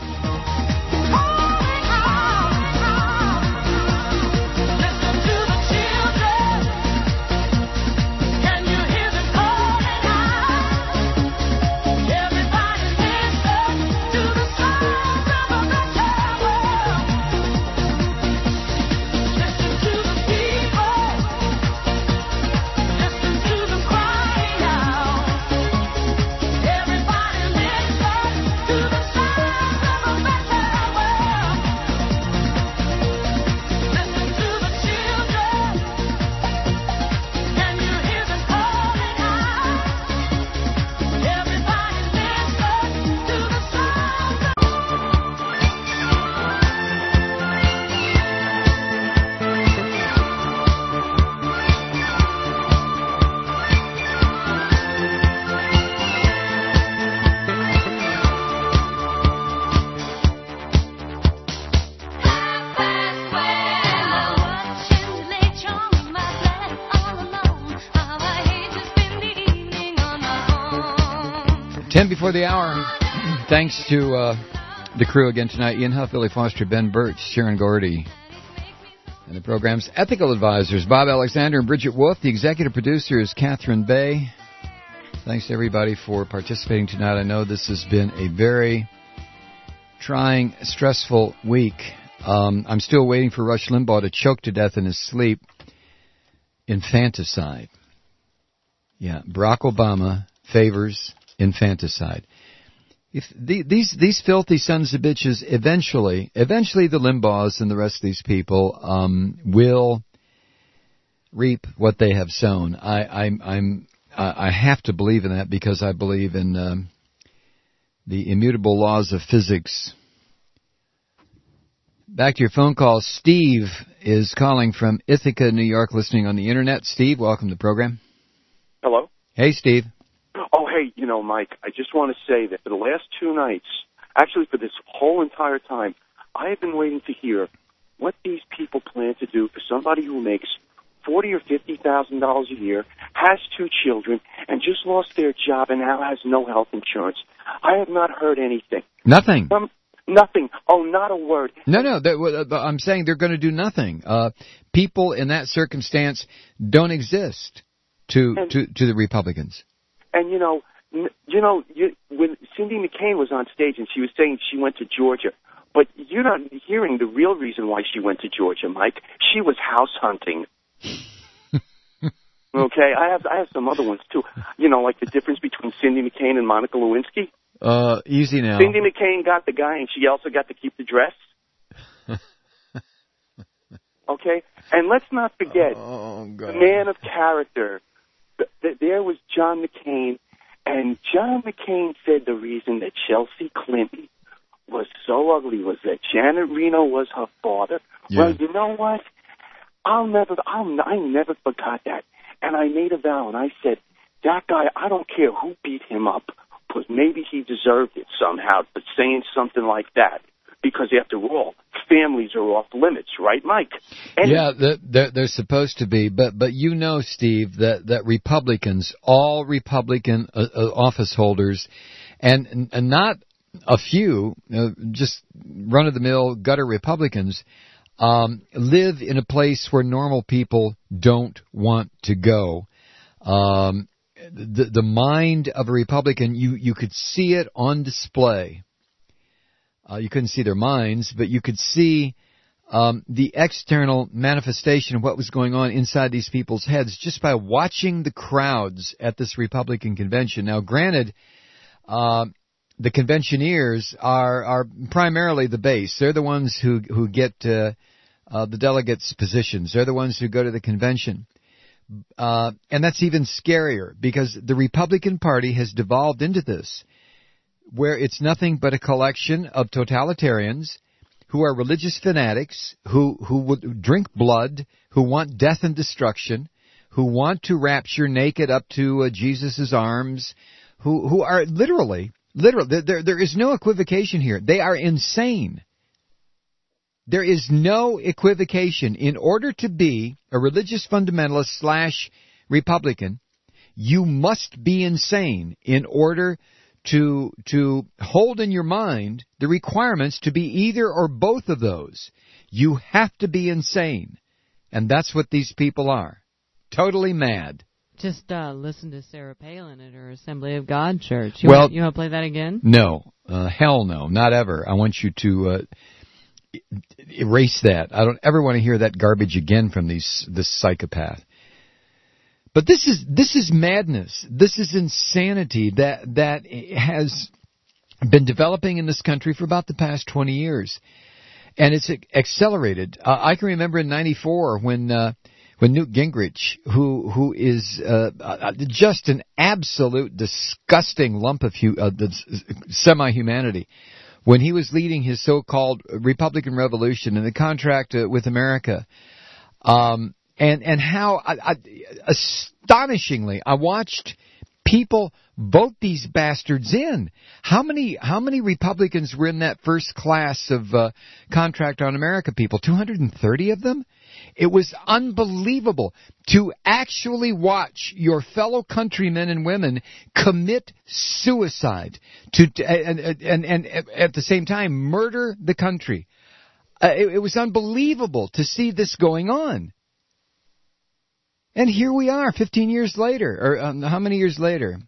Ten before the hour. Thanks to uh, the crew again tonight. Ian Huff, Billy Foster, Ben Birch, Sharon Gordy. And the program's ethical advisors, Bob Alexander and Bridget Wolf. The executive producer is Catherine Bay. Thanks to everybody for participating tonight. I know this has been a very trying, stressful week. Um, I'm still waiting for Rush Limbaugh to choke to death in his sleep. Infanticide. Yeah, Barack Obama favors infanticide. If the, these these filthy sons of bitches eventually, eventually the Limbaughs and the rest of these people um, will reap what they have sown. I, I'm I'm I have to believe in that because I believe in um, the immutable laws of physics Back to your phone call. Steve is calling from Ithaca, New York, listening on the Internet. Steve, welcome to the program. Hello? Hey, Steve. Oh, hey, you know, Mike, I just want to say that for the last two nights, actually for this whole entire time, I have been waiting to hear what these people plan to do for somebody who makes forty or fifty thousand dollars a year, has two children, and just lost their job and now has no health insurance. I have not heard anything. Nothing. Um, nothing. Oh, not a word. No, no. That, I'm saying they're going to do nothing. Uh, people in that circumstance don't exist to And- to, to the Republicans. And you know, n- you know, you, when Cindy McCain was on stage and she was saying she went to Georgia, but you're not hearing the real reason why she went to Georgia, Mike. She was house hunting. Okay, I have I have some other ones too. You know, like the difference between Cindy McCain and Monica Lewinsky. Uh, easy now. Cindy McCain got the guy, and she also got to keep the dress. Okay, and let's not forget oh, God. the man of character. Th- th- There was John McCain, and John McCain said the reason that Chelsea Clinton was so ugly was that Janet Reno was her father. Yeah. Well, you know what? I'll never, I'll, I never forgot that. And I made a vow, and I said, that guy, I don't care who beat him up, but maybe he deserved it somehow for saying something like that. Because after all, families are off limits, right, Mike? And yeah, they're, they're, they're supposed to be, but but you know, Steve, that, that Republicans, all Republican uh, uh, office holders, and, and not a few, uh, just run-of-the-mill gutter Republicans, um, live in a place where normal people don't want to go. Um, the the mind of a Republican, you you could see it on display. Uh, you couldn't see their minds, but you could see um, the external manifestation of what was going on inside these people's heads just by watching the crowds at this Republican convention. Now, granted, uh, the conventioneers are are primarily the base. They're the ones who who get uh, uh, the delegates' positions. They're the ones who go to the convention. Uh, and that's even scarier because the Republican Party has devolved into this, where it's nothing but a collection of totalitarians who are religious fanatics, who, who would drink blood, who want death and destruction, who want to rapture naked up to uh, Jesus' arms, who, who are literally, literally, there, there is no equivocation here. They are insane. There is no equivocation. In order to be a religious fundamentalist slash Republican, you must be insane in order to to hold in your mind the requirements to be either or both of those. You have to be insane. And that's what these people are. Totally mad. Just uh, listen to Sarah Palin at her Assembly of God church. You well, want, you want to play that again? No. Uh, hell no. Not ever. I want you to uh, erase that. I don't ever want to hear that garbage again from these this psychopath. But this is this is madness. This is insanity that that has been developing in this country for about the past twenty years, and it's accelerated. Uh, I can remember in ninety-four when uh, when Newt Gingrich, who who is uh, uh, just an absolute disgusting lump of hu- uh, semi-humanity, when he was leading his so-called Republican Revolution and the contract uh, with America. Um, And and how I, I, astonishingly I watched people vote these bastards in. How many how many Republicans were in that first class of uh, Contract on America people? two hundred thirty of them. It was unbelievable to actually watch your fellow countrymen and women commit suicide to, to and, and and at the same time murder the country. Uh, it, it was unbelievable to see this going on. And here we are, fifteen years later, or um, how many years later?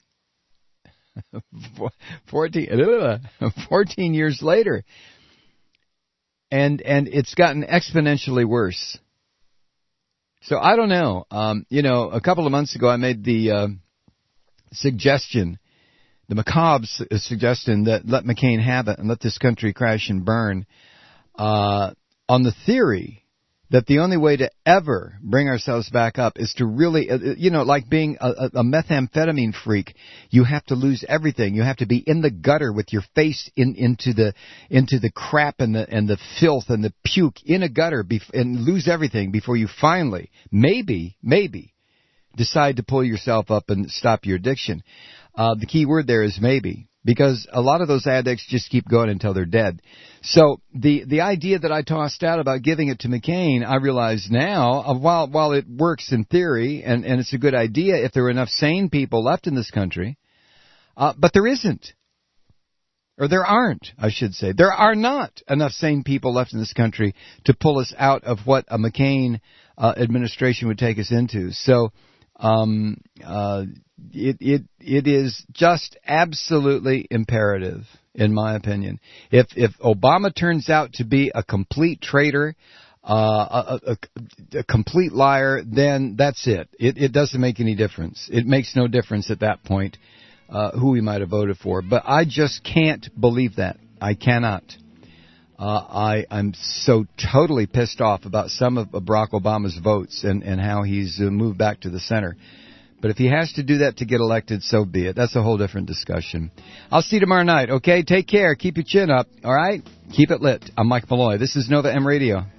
fourteen, fourteen years later. And and it's gotten exponentially worse. So I don't know. Um, you know, a couple of months ago I made the uh, suggestion, the macabre suggestion that let McCain have it and let this country crash and burn, uh, on the theory that the only way to ever bring ourselves back up is to really, uh, you know, like being a, a methamphetamine freak, you have to lose everything. You have to be in the gutter with your face in, into the into the crap and the and the filth and the puke in a gutter bef- and lose everything before you finally, maybe, maybe, decide to pull yourself up and stop your addiction. Uh, the key word there is maybe. Because a lot of those addicts just keep going until they're dead. So the the idea that I tossed out about giving it to McCain, I realize now, uh, while while it works in theory, and, and it's a good idea if there were enough sane people left in this country, uh, but there isn't. Or there aren't, I should say. There are not enough sane people left in this country to pull us out of what a McCain uh, administration would take us into. So um, uh, it it it is just absolutely imperative, in my opinion. If if Obama turns out to be a complete traitor, uh, a, a, a complete liar, then that's it. It it doesn't make any difference. It makes no difference at that point uh, who we might have voted for. But I just can't believe that. I cannot. Uh, I I'm so totally pissed off about some of Barack Obama's votes and and how he's uh, moved back to the center. But if he has to do that to get elected, so be it. That's a whole different discussion. I'll see you tomorrow night, okay? Take care. Keep your chin up, all right? Keep it lit. I'm Mike Malloy. This is Nova M Radio.